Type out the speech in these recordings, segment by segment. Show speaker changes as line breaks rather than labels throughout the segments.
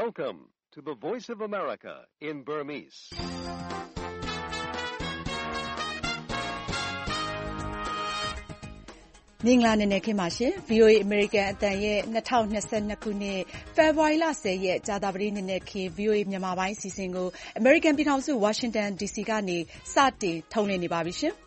Welcome to the Voice of America in Burmese.
။မင်္ဂလာနံနက်ခင်းပါရှင်။ VOA American အသံရဲ့2022ခုနှစ်ဖေဖော်ဝါရီလ10ရက်ကြာသပတေးနံနက်ခင်း VOA မြန်မာပိုင်းအစီအစဉ်ကို American ပြည်ထောင်စု Washington DC ကနေစတင်ထုတ်လွှင့်နေပါပြီရှင်။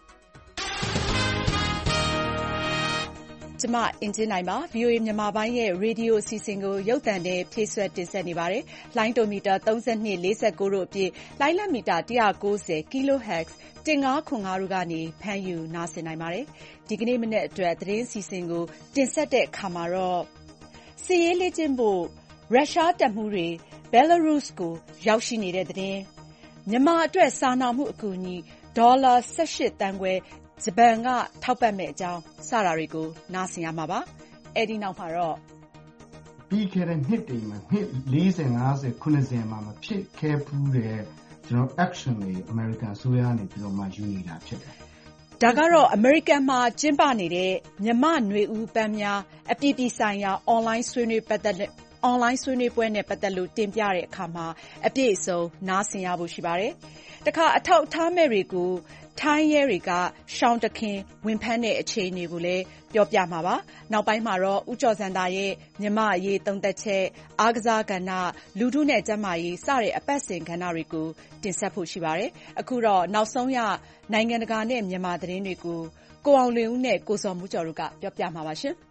ကျမအင်ကြင်းနိုင်ပါ။ VOA မြန်မာပိုင်းရဲ့ရေဒီယိုအစီအစဉ်ကိုရုပ်သံနဲ့ဖြည့်စွက်တင်ဆက်နေပါတယ်။လိုင်းတိုမီတာ32 49တို့အပြင်လိုင်းလတ်မီတာ190 kHz 1505တို့ကနေဖမ်းယူနားဆင်နိုင်ပါတယ်။ဒီကနေ့မနေ့အတွက်သတင်းအစီအစဉ်ကိုတင်ဆက်တဲ့အခါမှာတော့စစ်ရေးလေ့ကျင့်ဖို့ရုရှားတပ်မှူးတွေဘယ်လာရုစ်ကိုရောက်ရှိနေတဲ့သတင်း၊မြန်မာအတွက်စာနာမှုအကူအညီဒေါ်လာ18သန်းခွဲဂျပန်ကထောက်ပံ့မယ့်အကြောင်းစတာတွေကိုနားဆင်ရမှာပါ။အဲဒီနောက်မှာတော့
ပြီးခဲ့တဲ့နှစ်တွေမှာနှစ်40 50 90မှာမဖြစ်ခဲ့ဘူးတဲ့ကျွန်တော် action တွေ American အစိုးရကနေပြီးတော့မှယူနေတာဖြစ်တယ်
။ဒါကတော့ American မှာကျင်းပနေတဲ့မြန်မာ့နွေဦးပန်းများအပြည်ပြည်ဆိုင်ရာ online ဆွေးနွေးပွဲနဲ့ပတ်သက်လို့တင်ပြတဲ့အခါမှာအပြည့်အစုံနားဆင်ရဖို့ရှိပါတယ်။တခါအထောက်အထားမဲ့တွေကိုထိုင်းရဲတွေကရှောင်းတခင်ဝင်ဖမ်းတဲ့အခြေအနေကိုလည်းပြောပြမှာပါ။နောက်ပိုင်းမှာတော့ဦးကျော်ဇံသာရဲ့မြန်မာအရေးသုံးသက်ချက်အားကစားကဏ္ဍလူထုနဲ့ကျန်းမာရေးစတဲ့အပတ်စဉ်ကဏ္ဍတွေကိုတင်ဆက်ဖို့ရှိပါတယ်။အခုတော့နောက်ဆုံးရနိုင်ငံတကာနဲ့မြန်မာသတင်းတွေကိုကိုအောင်လွင်ဦးနဲ့ကိုစော်မှုကျော်တို့ကပြောပြမှာပါရှင်။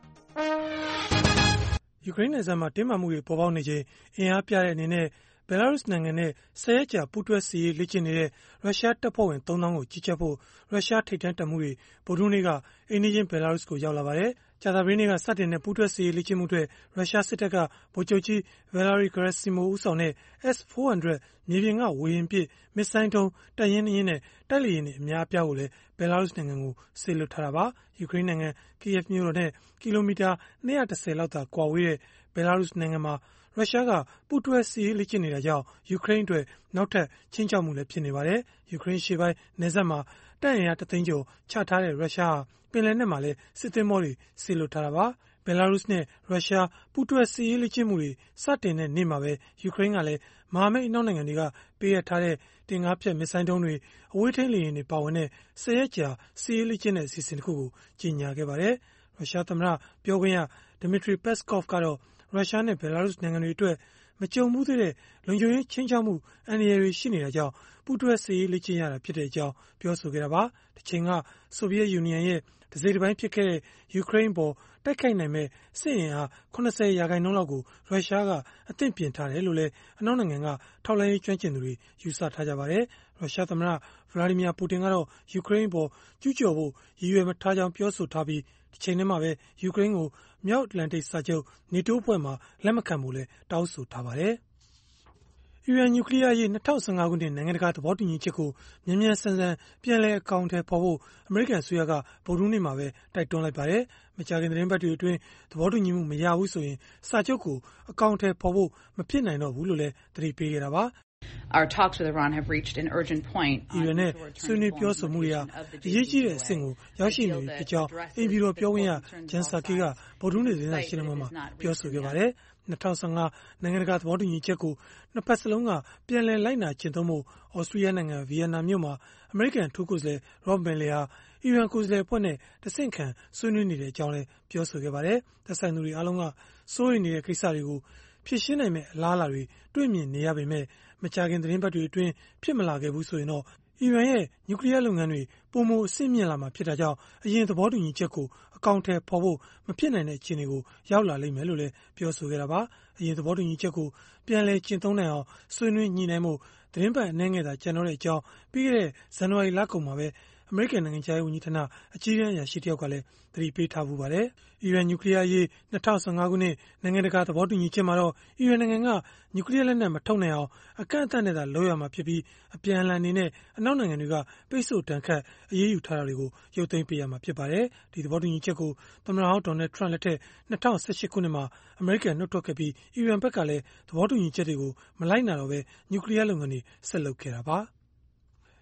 ယူကရိန်းနယ်စပ်မှာတင်းမာမှုတွေပေါ်ပေါက်နေချိန်အင်အားပြတဲ့အနေနဲ့ဘယ်လာရုစ်နိုင်ငံနဲ့10ရက်ကြာပူးတွဲစစ်ရေးလေ့ကျင့်နေတဲ့ရုရှားတပ်ဖွဲ့ဝင်3000ကိုကြီးကြပ်ဖို့ရုရှားထိပ်တန်းတပ်မှူးတွေဗုဒ္ဓဟူးနေ့ကအိမ်နီးချင်းဘယ်လာရုစ်ကိုရောက်လာပါတယ်။ကြာသပတေးနေ့ကစတင်တဲ့ပူးတွဲစစ်ရေးလေ့ကျင့်မှုတွေရုရှားစစ်တပ်ကဗိုလ်ချုပ်ကြီး Valery Gerasimov ဦးဆောင်တဲ့ S-400 မြေပြင်ကဝေဟင်ပစ်မစ်ဇိုင်းဒုံးတပ်ရင်းနဲ့တိုက်လေယာဉ်တွေအများအပြားကိုလည်းဘယ်လာရုစ်နိုင်ငံကိုစေလွှတ်ထားတာပါ။ယူကရိန်းနိုင်ငံ Kyiv မြို့တော်နဲ့ကီလိုမီတာ210လောက်သာကွာဝေးတဲ့ဘယ်လာရုစ်နိုင်ငံမှာရုရှားကပူးတွဲစစ်ရေးလေ့ကျင့်နေတာကြောင့်ယူကရိန်းအတွက်နောက်ထပ်ခြိမ်းခြောက်မှုလည်းဖြစ်နေပါတယ်။ယူကရိန်းရှေ့ပိုင်းနယ်စပ်မှာတပ်အင်အား1သိန်းကျော်ချထားတဲ့ရုရှားဟာပင်လယ်နက်မှာလည်းစစ်သင်္ဘောတွေစေလွှတ်ထားတာပါ။ဘယ်လာရုစ်နဲ့ရုရှားပူးတွဲစစ်ရေးလေ့ကျင့်မှုတွေစတင်တဲ့နေ့မှာပဲယူကရိန်းကလည်းမဟာမိတ်အနောက်နိုင်ငံတွေကပေးအပ်ထားတဲ့တင်ကားဖြတ်မစ်ဇိုင်းဒုံးတွေအဝေးထိန်းလေယာဉ်တွေပါဝင်တဲ့10ရက်ကြာစစ်ရေးလေ့ကျင့်တဲ့အစီအစဉ်တစ်ခုကိုကြေညာခဲ့ပါတယ်။ရုရှားသမ္မတပြောခွင့်ရ Dmitry Peskov ကတော့ရုရှားနဲ့ဘယ်လာရုစ်နိုင်ငံတွေအတွက်မကြုံဘူးသေးတဲ့လုံခြုံရေးခြိမ်းခြောက်မှုအန္တရာယ်တွေရှိနေတာကြောင့်ပူးတွဲစစ်ရေးလေ့ကျင့်ရတာဖြစ်တဲ့အကြောင်းပြောဆိုခဲ့တာပါ။တစ်ချိန်ကဆိုဗီယက်ယူနီယံရဲ့တစိတ်တစ်ပိုင်းဖြစ်ခဲ့တဲ့ယူကရိန်းပေါ်တိုက်ခိုက်နိုင်မဲ့စစ်အင်အား80%လောက်ကိုရုရှားကအသင့်ပြင်ထားတယ်လို့လည်းအနောက်နိုင်ငံကထောက်လှမ်းရေးကျွမ်းကျင်သူတွေယူဆထားကြပါတယ်။ရုရှားသမ္မတဗလာဒီမီယာပူတင်ကတော့ယူကရိန်းပေါ်ကျူးကျော်ဖို့ရည်ရွယ်မထားကြောင်းပြောဆိုထားပြီးဒီချိန်ထဲမှာပဲယူကရိန်းကိုမြောက်အတ္တလန်တိတ်စာချုပ် NATO အဖွဲ့မှာလက်မခံဖို့လည်းတောင်းဆိုထားပါတယ်။အီရန်နျူကလ িয়ারရေး2015ခုနှစ်နိုင်ငံတကာသဘောတူညီချက်ကိုမြန်မြန်ဆန်ဆန်ပြန်လည်အကောင်အထည်ဖော်ဖို့အမေရိကန်အစိုးရကဗုဒ္ဓဟူးနေ့မှာပဲတိုက်တွန်းလိုက်ပါတယ်။မကြာခင်သတင်းပတ်တွေအတွင်းသဘောတူညီမှုမရဘူးဆိုရင်စာချုပ်ကိုအကောင်အထည်ဖော်ဖို့မဖြစ်နိုင်တော့ဘူးလို့လည်းသတိပေးခဲ့တာပါ။
Our talks with Iran have reached an urgent point.
အီရန်နဲ့ဆွေးနွေးပြောဆိုမှုတွေဟာအရေးကြီးတဲ့အဆင့်ကိုရောက်ရှိနေပြီဖြစ်ကြောင်းအိမ်ဖြူတော်ပြောခွင့်ရဂျန်ဆာကီကဗုဒ္ဓဟူးနေ့သတင်းစာရှင်းလင်းပွဲမှာပြောဆိုခဲ့ပါတယ်။2015နိုင်ငံတကာသဘောတူညီချက်ကိုနှစ်ဖက်စလုံးကပြန်လည်လိုက်နာကျင့်သုံးဖို့ဩစတြီးယားနိုင်ငံဗီယက်နမ်မြို့မှာအမေရိကန်ထူးကိုယ်စားလှယ် Rob Malley ဟာအီရန်ကိုယ်စားလှယ်အဖွဲ့နဲ့တဆင့်ခံဆွေးနွေးနေတဲ့အကြောင်းလည်းပြောဆိုခဲ့ပါတယ်။သက်ဆိုင်သူတွေအားလုံးကစိုးရိမ်နေတဲ့ကိစ္စတွေကိုဖြေရှင်းနိုင်မယ့်အလားအလာတွေတွေ့မြင်နေရပေမဲ့မကြာခင်သတင်းပတ်တွေအတွင်းဖြစ်မလာခဲ့ဘူးဆိုရင်တော့အီရန်ရဲ့နျူကလ িয়ার လုပ်ငန်းတွေပုံမအဆင့်မြင့်လာမှာဖြစ်တာကြောင့်အရင်သဘောတူညီချက်ကိုအကောင့်ထဲပေါ်ဖို့မဖြစ်နိုင်တဲ့အခြေအနေကိုရောက်လာလိမ့်မယ်လို့လည်းပြောဆိုခဲ့တာပါ။အရင်သဘောတူညီချက်ကိုပြန်လည်ကျင့်သုံးနိုင်အောင်ဆွေးနွေးညှိနှိုင်းမှုသတင်းပတ်အနည်းငယ်သာကျန်တော့တဲ့အကြောင်းပြီးခဲ့တဲ့ဇန်နဝါရီလကုန်မှာပဲအမေရိကန်နိုင်ငံခြားရေးဝန်ကြီးဌာနအကြီးအကဲအရာရှိတယောက်ကလည်းသတိပေးထားဖူးပါတယ်။အီရန်နျူကလ িয়ারရေး2015ခုနှစ်နိုင်ငံတကာသဘောတူညီချက်မှာတော့အီရန်နိုင်ငံကနျူကလ িয়ারလက်နက်မထုတ်နိုင်အောင်အကန့်အသတ်နဲ့သာလုပ်ရမှာဖြစ်ပြီးအပြန်အလှန်အနေနဲ့အနောက်နိုင်ငံတွေကပိတ်ဆို့ဒဏ်ခတ်အရေးယူထားတာတွေကိုရုပ်သိမ်းပေးရမှာဖြစ်ပါတယ်။ဒီသဘောတူညီချက်ကိုသမ္မတဟောင်းဒေါ်နယ်ထရန့်လက်ထက်2018ခုနှစ်မှာအမေရိကန်နှုတ်ထွက်ခဲ့ပြီးအီရန်ဘက်ကလည်းသဘောတူညီချက်တွေကိုမလိုက်နာတော့ဘဲနျူကလ িয়ারလုပ်ငန်းတွေဆက်လုပ်ခဲ့တာပါ။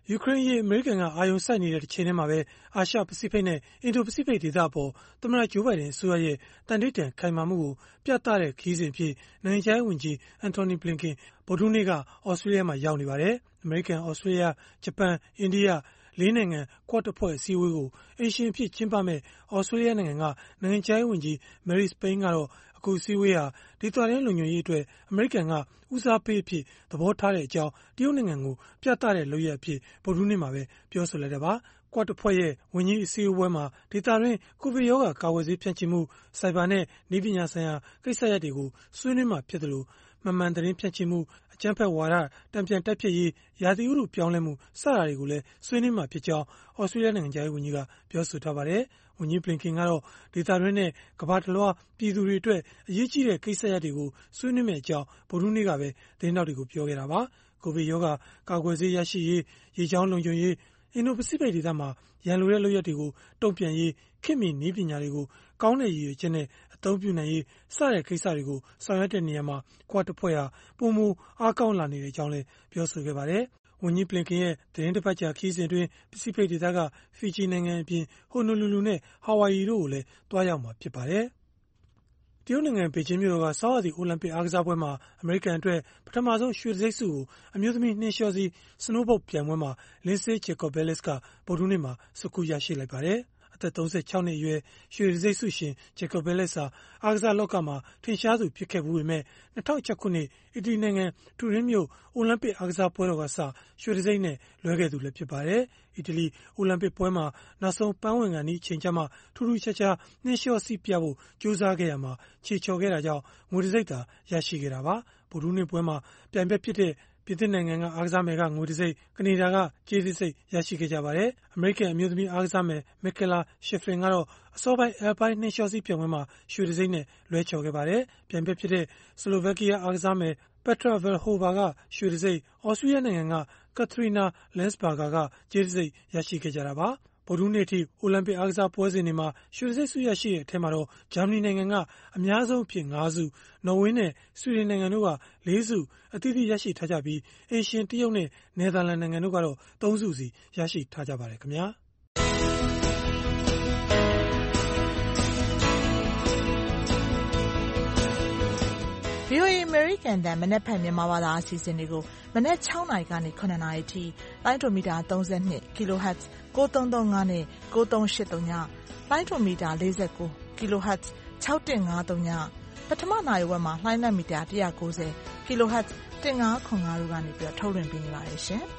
ယူကရိန်းရေးအမေရိကန်ကအာရုံစိုက်နေတဲ့တစ်ချိန်တည်းမှာပဲအာရှပစိဖိတ်နဲ့အင်ဒိုပစိဖိတ်ဒေသအပေါ်သမ္မတဂျိုးဘိုင်ဒန်အစိုးရရဲ့တန်တိတ်တန်ခိုင်မာမှုကိုပြသတဲ့ခရီးစဉ်အဖြစ်နိုင်ငံခြားရေးဝန်ကြီးအန်တိုနီဘလင်ကန်ဗုဒ္ဓဟူးနေ့ကဩစတြေးလျမှာရောက်နေပါတယ်။ အမေရိကန်၊ဩစတြေးလျ၊ဂျပန်၊အိန္ဒိယ၄ နိုင်ငံ Quad အဖွဲ့အစည်းအဝေးကိုအိမ်ရှင်အဖြစ်ကျင်းပမယ့်ဩစတြေးလျနိုင်ငံကနိုင်ငံခြားရေးဝန်ကြီး Marise Payne ကတော့အခုအစည်းအဝေးဟာဒေသတွင်းလုံခြုံရေးအတွက်အမေရိကန်ကဦးစားပေးအဖြစ်သဘောထားတဲ့အကြောင်းတရုတ်နိုင်ငံကိုပြသတဲ့လုပ်ရပ်အဖြစ်ဗုဒ္ဓဟူးနေ့မှာပဲပြောဆိုလိုက်တာပါ။ Quad အဖွဲ့ရဲ့ဝန်ကြီးအစည်းအဝေးမှာဒေသတွင်းကိုဗစ်ရောဂါကာကွယ်ဆေးဖြန့်ချိမှု၊ဆိုင်ဘာနဲ့နည်းပညာဆိုင်ရာကိစ္စရပ်တွေကိုဆွေးနွေးမှာဖြစ်သလိုမမှန်သတင်းဖြန့်ချိမှု၊အကြမ်းဖက်ဝါဒတန်ပြန်တိုက်ဖျက်ရေး၊ရာသီဥတုပြောင်းလဲမှုစတာတွေကိုလည်းဆွေးနွေးမှာဖြစ်ကြောင်းဩစတြေးလျနိုင်ငံခြားရေးဝန်ကြီးကပြောဆိုထားပါတယ်။ ဝန်ကြီးဘလင်ကန်ကတော့ဒေသတွင်းနဲ့ကမ္ဘာတလွှားပြည်သူတွေအတွက်အရေးကြီးတဲ့ကိစ္စရပ်တွေကိုဆွေးနွေးမယ့်အကြောင်းဗုဒ္ဓဟူးနေ့ကပဲသတင်းထောက်တွေကိုပြောခဲ့တာပါ။ ကိုဗစ်ရောဂါကာကွယ်ဆေးရရှိရေး၊ရေကြောင်းလုံခြုံရေး၊အင်ဒိုပစိဖိတ်ဒေသမှာရန်လိုတဲ့လုပ်ရပ်တွေကိုတုံ့ပြန်ရေးခေတ်မီနည်းပညာတွေကိုကောင်းတဲ့ရည်ရွယ်ချက်နဲ့အသုံးပြုနိုင်ရေးစတဲ့ကိစ္စတွေကိုဆောင်ရွက်တဲ့နေရာမှာQuad အဖွဲ့ဟာပိုမိုအားကောင်းလာနေကြောင်းလည်းပြောဆိုခဲ့ပါတယ်။ ဝန်ကြီးဘလင်ကန်ရဲ့သီတင်းတစ်ပတ်ကြာခရီးစဉ်အတွင်းပစိဖိတ်ဒေသကဖီဂျီနိုင်ငံအပြင်ဟိုနိုလူလူနဲ့ဟာဝိုင်အီတို့ကိုလည်းသွားရောက်မှာဖြစ်ပါတယ်။ တရုတ်နိုင်ငံဘေဂျင်းမြို့တော်ကဆောင်းရာသီအိုလံပစ်အားကစားပွဲမှာအမေရိကန်အတွက်ပထမဆုံးရွှေတံဆိပ်ဆုကိုအမျိုးသမီးနှင်းလျှောစီးစနိုးဘုတ်ပြိုင်ပွဲမှာLindsey Jacobellis ကဗုဒ္ဓဟူးနေ့မှာဆွတ်ခူးရရှိလိုက်ပါတယ်။ အသက်36နှစ်အရွယ်ရွှေတံဆိပ်ဆုရှင်Jacobellisဟာအားကစားလောကမှာထင်ရှားသူဖြစ်ခဲ့ဖူးပေမဲ့2006 ခုနှစ်အီတလီနိုင်ငံတူရင်းမြို့အိုလံပစ်အားကစားပွဲတော်ကစရွှေတံဆိပ်နဲ့လွဲခဲ့သူလည်းဖြစ်ပါတယ်။ အီတလီအိုလံပစ်ပွဲမှာနောက်ဆုံးပန်းဝင်ခါနီးအချိန်ကျမှထူးထူးခြားခြားနှင်းလျှောစီးပြဖို့ကြိုးစားခဲ့ရာမှာခြေချော်ခဲ့တာကြောင့်ငွေတံဆိပ်သာရရှိခဲ့တာပါ။ ဗုဒ္ဓဟူးနေ့ပွဲမှာပြိုင်ဘက်ဖြစ်တဲ့ပြင်သစ်နိုင်ငံကအားကစားမယ်ကငွေတံဆိပ်၊ကနေဒါကကြေးတံဆိပ်ရရှိခဲ့ကြပါတယ်။ အမေရိကန်အမျိုးသမီးအားကစားမယ်Mikaela Shiffrin ကတော့အစောပိုင်းအယ်လ်ပိုင်းနှင်းလျှောစီးပြိုင်ပွဲမှာရွှေတံဆိပ်နဲ့လွဲချော်ခဲ့ပါတယ်။ ပြိုင်ဘက်ဖြစ်တဲ့ဆလိုဗက်ကီးယားအားကစားမယ်Petra Vlhova ကရွှေတံဆိပ်၊သြစတြီးယားနိုင်ငံကKatarina Lensberger ကကြေးတံဆိပ်ရရှိခဲ့ကြတာပါ။ ဗုဒ္ဓဟူးနေ့အထိအိုလံပစ်အားကစားပွဲစဉ်တွေမှာရွှေတံဆိပ်ဆုရရှိတဲ့အထဲမှာဂျာမနီနိုင်ငံကအများဆုံးအဖြစ် 5 ဆု၊နော်ဝေးနဲ့ဆွီဒင်နိုင်ငံတို့က4 ဆုအသီးသီးရရှိထားကြပြီးအိမ်ရှင်တရုတ်နဲ့နယ်သာလန်နိုင်ငံတို့ကတော့3 ဆုစီရရှိထားကြပါတယ်ခင်ဗျာ။
VOA အမေရိကန်တန်မနက်ဖြန်မြန်မာဘာသာအစီအစဉ်တွေကိုမနက်6နာရီကနေ9နာရီထိလိုင်းဒိုမီတာ32 kHz 9335နဲ့9383ညလိုင်းဒိုမီတာ49 kHz 6153ညပထမနာရီဝက်မှာလိုင်းနက်မီတာ190 kHz 1505တို့ကနေပြီးထုတ်လွှင့်ပေးနေပါတယ်ရှင်။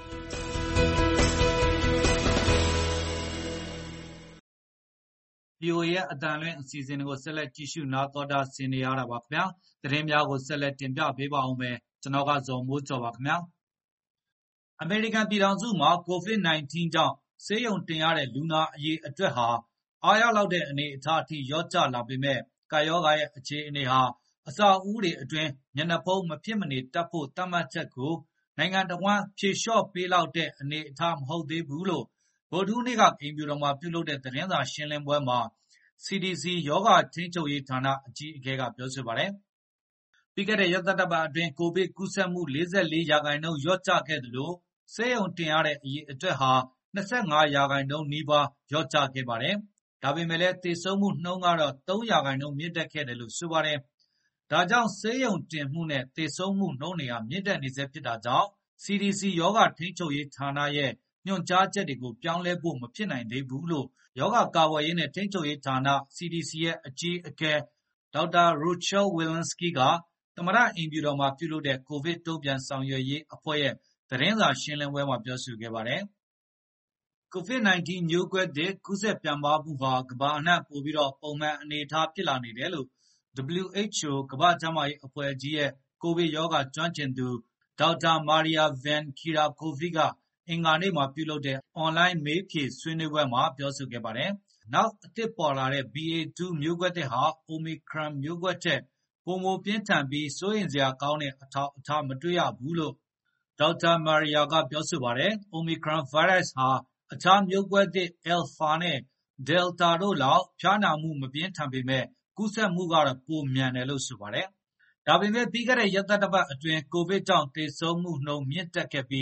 VOA ရဲ့အတန်လွင့်အစီအစဉ်တွေကိုဆက်လက်ကြည့်ရှုနားတော်တာဆင်နေရတာပါခင်ဗျာသတင်းများကိုဆက်လက်တင်ပြပေးပါဦးမယ်ကျွန်တော်ကဇော်မိုးကျော်ပါခင်ဗျာအမေရိကန်ပြည်ထောင်စုမှာ COVID-19 ကြောင့်ဆေးရုံတင်ရတဲ့လူနာအရေအတွက်ဟာအားရလောက်တဲ့အနေအထားအထိလျော့ကျလာပေမဲ့ကပ်ရောဂါရဲ့အခြေအနေဟာအဆောက်အဦတွေအတွင်းမျက်နှာဖုံးမဖြစ်မနေတပ်ဖို့သတ်မှတ်ချက်ကိုနိုင်ငံတော်ဝန်ဖြေလျှော့ပေးလောက်တဲ့အနေအထားမဟုတ်သေးဘူးလို့ဗုဒ္ဓဟူးနေ့ကအိမ်ဖြူတော်မှာပြုလုပ်တဲ့သတင်းစာရှင်းလင်းပွဲမှာCDC ရောဂါထိန်းချုပ်ရေးဌာနအကြီးအကဲကပြောဆိုပါတယ်။ပြီးခဲ့တဲ့ရက်သတ္တပတ်အတွင်းကိုဗစ်ကူးစက်မှု44% လျော့ကျခဲ့သလိုဆေးရုံတင်ရတဲ့အရေအတွက်ဟာ25%နီးပါးလျော့ကျခဲ့ပါတယ်။ဒါပေမဲ့လည်းသေဆုံးမှုနှုန်းကတော့3%မြင့်တက်ခဲ့တယ်လို့ဆိုပါတယ်။ဒါကြောင့်ဆေးရုံတင်မှုနဲ့သေဆုံးမှုနှုန်းတွေဟာမြင့်တက်နေဆဲဖြစ်တာကြောင့် CDC ရောဂါထိန်းချုပ်ရေးဌာနရဲ့ညွှန်ကြားချက်တွေကိုပြောင်းလဲဖို့မဖြစ်နိုင်သေးဘူးလို့ရောဂါကာကွယ်ရေးနဲ့ထိန်းချုပ်ရေးဌာန CDC ရဲ့အကြီးအကဲဒေါက်တာ Rochelle Walensky ကသမ္မတအိမ်ဖြူတော်မှာပြုလုပ်တဲ့ကိုဗစ်တုံ့ပြန်ဆောင်ရွက်ရေးအဖွဲ့ရဲ့သတင်းစာရှင်းလင်းပွဲမှာပြောဆိုခဲ့ပါတယ်။ COVID-19 မျိုးကွဲသစ်ကူးစက်ပြန့်ပွားမှုဟာကမ္ဘာအနှံ့ပိုပြီးပုံမှန်အနေအထားဖြစ်လာနေတယ်လို့ WHO ကမ္ဘာ့ကျန်းမာရေးအဖွဲ့ကြီးရဲ့ကိုဗစ်ရောဂါကျွမ်းကျင်သူဒေါက်တာ Maria Van Kerkhove ကအင်္ဂါနေ့မှာပြုလုပ်တဲ့အွန်လိုင်းမေးဖြေဆွေးနွေးပွဲမှာပြောဆိုခဲ့ပါတယ်။နောက်အသစ်ပေါ်လာတဲ့ BA.2 မျိုးကွဲသစ်ဟာ Omicron မျိုးကွဲထက်ပိုမိုပြင်းထန်ပြီးစိုးရိမ်စရာကောင်းတဲ့အထောက်အထားမတွေ့ရဘူးလို့ဒေါက်တာ Maria ကပြောဆိုပါတယ်။ Omicron ဗိုင်းရပ်စ်ဟာအခြားမျိုးကွဲသစ် Alpha နဲ့ Delta တို့လောက်ဖျားနာမှုမပြင်းထန်ပေမဲ့ကူးစက်မှုကတော့ပိုမြန်တယ်လို့ဆိုပါတယ်။ဒါပေမဲ့ပြီးခဲ့တဲ့ရက်သတ္တပတ်အတွင်းကိုဗစ်ကြောင့်သေဆုံးမှုနှုန်းမြင့်တက်ခဲ့ပြီး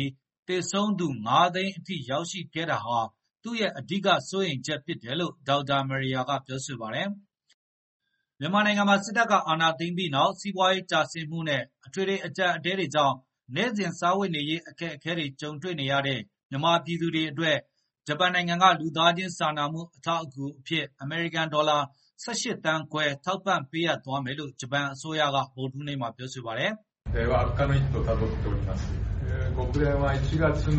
သေဆုံးသူ9 သိန်းအထိရောက်ရှိခဲ့တာဟာသူ့ရဲ့အဓိကစိုးရိမ်ချက်ဖြစ်တယ်လို့ဒေါက်တာမာရီယာကပြောဆိုပါတယ်။မြန်မာနိုင်ငံမှာစစ်တပ်ကအာဏာသိမ်းပြီးနောက်စီးပွားရေးကျဆင်းမှုနဲ့အထွေထွေအကျပ်အတည်းတွေကြောင့်နေ့စဉ်စားဝတ်နေရေးအခက်အခဲတွေကြုံတွေ့နေရတဲ့မြန်မာပြည်သူတွေအတွက်ဂျပန်နိုင်ငံကလူသားချင်းစာနာမှုအထောက်အကူအဖြစ်အမေရိကန်ဒေါ်လာ18 သန်းခွဲထောက်ပံ့ပေးအပ်သွားမယ်လို့ဂျပန်အစိုးရကဗုဒ္ဓဟူးနေ့မှာပြောဆိုပါတယ်
။悪化の一途をたどっております。国連は1月の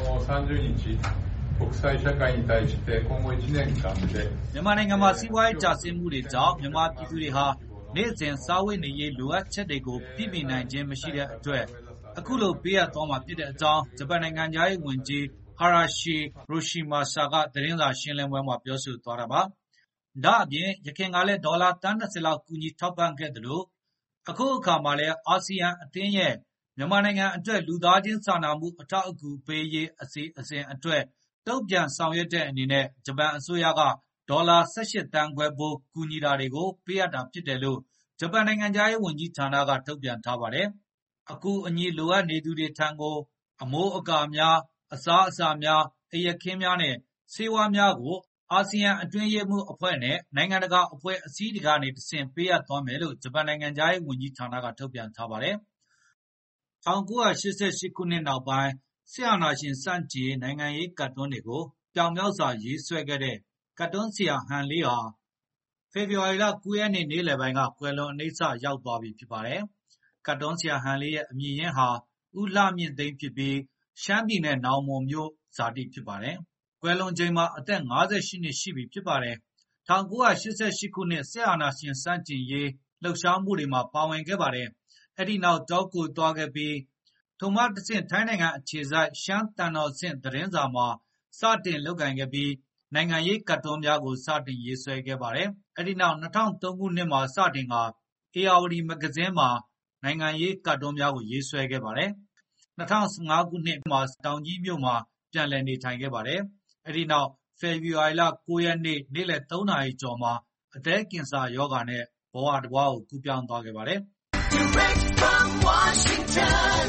30日国際社会に対して今後1年間で
မြန်မာနိုင်ငံမှာစီးပွားရေးကျဆင်းမှုတွေကြောင့်မြန်မာပြည်သူတွေဟာနေ့စဉ်စားဝတ်နေရေးလိုအပ်ချက်တွေကိုပြည့်မီနိုင်ခြင်းမရှိတဲ့အတွက်အခုလိုပေးအပ်သွားမှာဖြစ်တဲ့အကြောင်းဂျပန်နိုင်ငံသားရေးဝန်ကြီးဟာရာရှီရိုရှီမာဆာကသတင်းစာရှင်းလင်းပွဲမှာပြောဆိုသွားတာပါ။ဒါအပြင်ရခိုင်ကလည်းဒေါ်လာတန်း20လောက်ကူညီထောက်ပံ့ခဲ့တယ်လို့အခုအခါမှာလည်းအာဆီယံအသင်းရဲ့မြန်မာနိုင်ငံအတွက်လူသားချင်းစာနာမှုအထောက်အကူပေးရေးအစီအစဉ်အတွက်တုံ့ပြန်ဆောင်ရွက်တဲ့အနေနဲ့ဂျပန်အစိုးရကဒေါ်လာ18 သန်းခွဲပိုးကူညီတာတွေကိုပေးအပ်တာဖြစ်တယ်လို့ဂျပန်နိုင်ငံသားရေးဝန်ကြီးဌာနကထုတ်ပြန်ထားပါတယ်။အခုအညီလိုအပ်နေသူတွေထံကိုအမိုးအကာများအစားအစာများအရက်ခင်းများနဲ့ဆေးဝါးများကိုအာဆီယံအတွင်းရေးမှူးအဖွဲ့နဲ့နိုင်ငံတကာအဖွဲ့အစည်းတွေကနေတဆင့်ပေးအပ်သွားမယ်လို့ဂျပန်နိုင်ငံသားရေးဝန်ကြီးဌာနကထုတ်ပြန်ထားပါတယ်။1988 ခုနှစ်နောက်ပိုင်းစစ်အာဏာရှင်စန့်ကျင်နိုင်ငံရေးကတ်တွန်းတွေကိုပြောင်မြောက်စွာရေးဆွဲခဲ့တဲ့ကတ်တွန်းဆရာဟန်လေးဟာဖေဖော်ဝါရီလ9 ရက်နေ့နေ့လယ်ပိုင်းကကွယ်လွန်အနိစ္စရောက်သွားပြီဖြစ်ပါတယ်။ကတ်တွန်းဆရာဟန်လေးရဲ့အမည်ရင်းဟာဦးလှမြင့်သိန်းဖြစ်ပြီးရှမ်းပြည်နယ်နောင်မွန်မြို့ဇာတိဖြစ်ပါတယ်။ကွယ်လွန်ချိန်မှာအသက်58နှစ်ရှိပြီဖြစ်ပါတယ်။1988 ခုနှစ်စစ်အာဏာရှင်စန့်ကျင်ရေးလှုပ်ရှားမှုတွေမှာပါဝင်ခဲ့ပါတယ်။အဲဒီနောက်တောကိုသွားခဲ့ပြီးထိုမှတဆင့်ထိုင်းနိုင်ငံအခြေစိုက်ရှမ်းတန်တော်ဆင့်သတင်းစာမှာစတင်လုပ်ကိုင်ခဲ့ပြီးနိုင်ငံရေးကတ်တွန်းများကိုစတင်ရေးဆွဲခဲ့ပါတယ်။အဲဒီနောက်2003 ခုနှစ်မှာစတင်ကဧရာဝတီမဂ္ဂဇင်းမှာနိုင်ငံရေးကတ်တွန်းများကိုရေးဆွဲခဲ့ပါတယ်။2015 ခုနှစ်မှာတောင်ကြီးမြို့မှာပြန်လည်နေထိုင်ခဲ့ပါတယ်။အဲဒီနောက်ဖေဖော်ဝါရီလ9 ရက်နေ့နေ့လယ်3 နာရီကျော်မှာအသည်းကင်ဆာရောဂါနဲ့ဘဝတစ်ဘဝကိုကူးပြောင်းသွားခဲ့ပါတယ်။ Direct from Washington,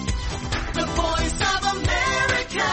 the voice of America,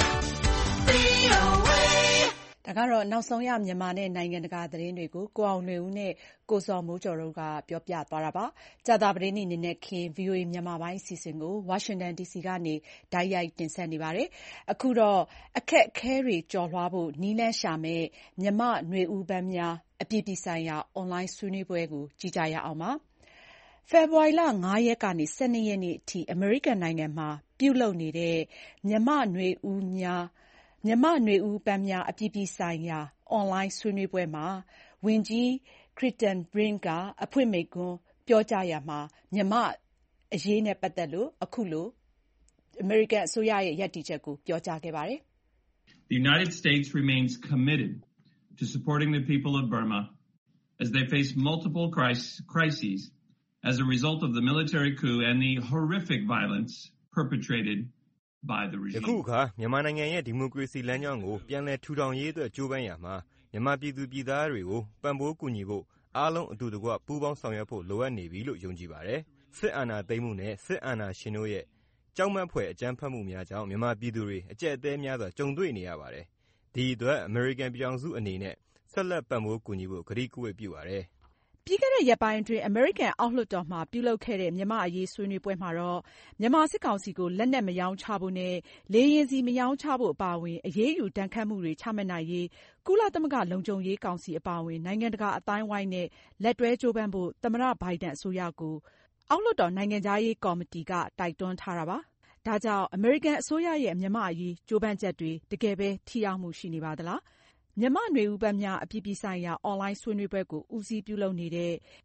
VOA ဒါကတော့နောက်ဆုံးရမြန်မာနဲ့နိုင်ငံတကာသတင်းတွေကိုကိုအောင်လွင်ဦးနဲ့ကိုစောမိုးကျော်တို့ကပြောပြသွားတာပါ။ကြာသပတေးနေ့နနက်ခင်း VOA မြန်မာပိုင်းအစီအစဉ်ကို Washington DC ကနေတိုက်ရိုက်တင်ဆက်နေပါတယ်။အခုတော့အခက်အခဲတွေကျော်လွှားဖို့နည်းလမ်းရှာမယ့်မြန်မာနွေဦးပန်းများအပြည်ပြည်ဆိုင်ရာအွန်လိုင်းဆွေးနွေးပွဲကိုကြည့်ကြရအောင်ပါ။ဖေဖော်ဝါရီလ 5 ရက်ကနေ 12 ရက်နေ့အထိအမေရိကန်နိုင်ငံမှာပြုလုပ်နေတဲ့မြန်မာနွေဦးပန်းများအပြည်ပြည်ဆိုင်ရာအွန်လိုင်းဆွေးနွေးပွဲမှာဝန်ကြီး Creighton Brink ကအဖွင့်မိန့်ခွန်းပြောကြားရာမှာမြန်မာ့အရေးနဲ့ပတ်သက်လို့အခုလိုအမေရိကန်အစိုးရရဲ့ရပ်တည်ချက်ကိုပြောကြားခဲ့ပါတယ်။
The United States remains committed to supporting the people of Burma as they face multiple crises as a result of the military coup and the horrific violence perpetrated by the regime.
ယခုအခါမြန်မာနိုင်ငံရဲ့ဒီမိုကရေစီလမ်းကြောင်းကိုပြန်လည်ထူထောင်ရေးအတွက်ကြိုးပမ်းရာမှာမြန်မာပြည်သူပြည်သားတွေကိုပံ့ပိုးကူညီဖို့အားလုံးအတူတကွပူးပေါင်းဆောင်ရွက်ဖို့လိုအပ်နေပြီလို့ယုံကြည်ပါတယ်။စစ်အာဏာသိမ်းမှုနဲ့စစ်အာဏာရှင်တို့ရဲ့ကြောက်မက်ဖွယ်အကြမ်းဖက်မှုများကြောင့်မြန်မာပြည်သူတွေအကျပ်အတည်းများစွာကြုံတွေ့နေရပါတယ်။ဒီအတွက်အမေရိကန်ပြည်ထောင်စုအနေနဲ့ဆက်လက်ပံ့ပိုးကူညီဖို့ကတိကဝတ်ပြုပါတယ်။
ပြီးခဲ့တဲ့ရက်ပိုင်းအတွင်းအမေရိကန်အောက်လွှတ်တော်မှာပြုလုပ်ခဲ့တဲ့မြန်မာ့အရေးဆွေးနွေးပွဲမှာတော့မြန်မာစစ်ကောင်စီကိုလက်နက်မရောင်းချဖို့နဲ့လေယာဉ်ဆီမရောင်းချဖို့အပါအဝင်အရေးယူဒဏ်ခတ်မှုတွေချမှတ်နိုင်ရေးကုလသမဂ္ဂလုံခြုံရေးကောင်စီအပါအဝင်နိုင်ငံတကာအသိုင်းအဝိုင်းနဲ့လက်တွဲကြိုးပမ်းဖို့သမ္မတဘိုင်ဒန်အစိုးရကိုအောက်လွှတ်တော်နိုင်ငံခြားရေးကော်မတီကတိုက်တွန်းထားတာပါ။ဒါကြောင့်အမေရိကန်အစိုးရရဲ့မြန်မာ့အရေးကြိုးပမ်းချက်တွေတကယ်ပဲထိရောက်မှုရှိနေပါသလား။မြန်မာ့နွေဦးပန်းများအပြည်ပြည်ဆိုင်ရာအွန်လိုင်းဆွေးနွေးပွဲကိုဦးစီးပြုလုပ်နေတဲ့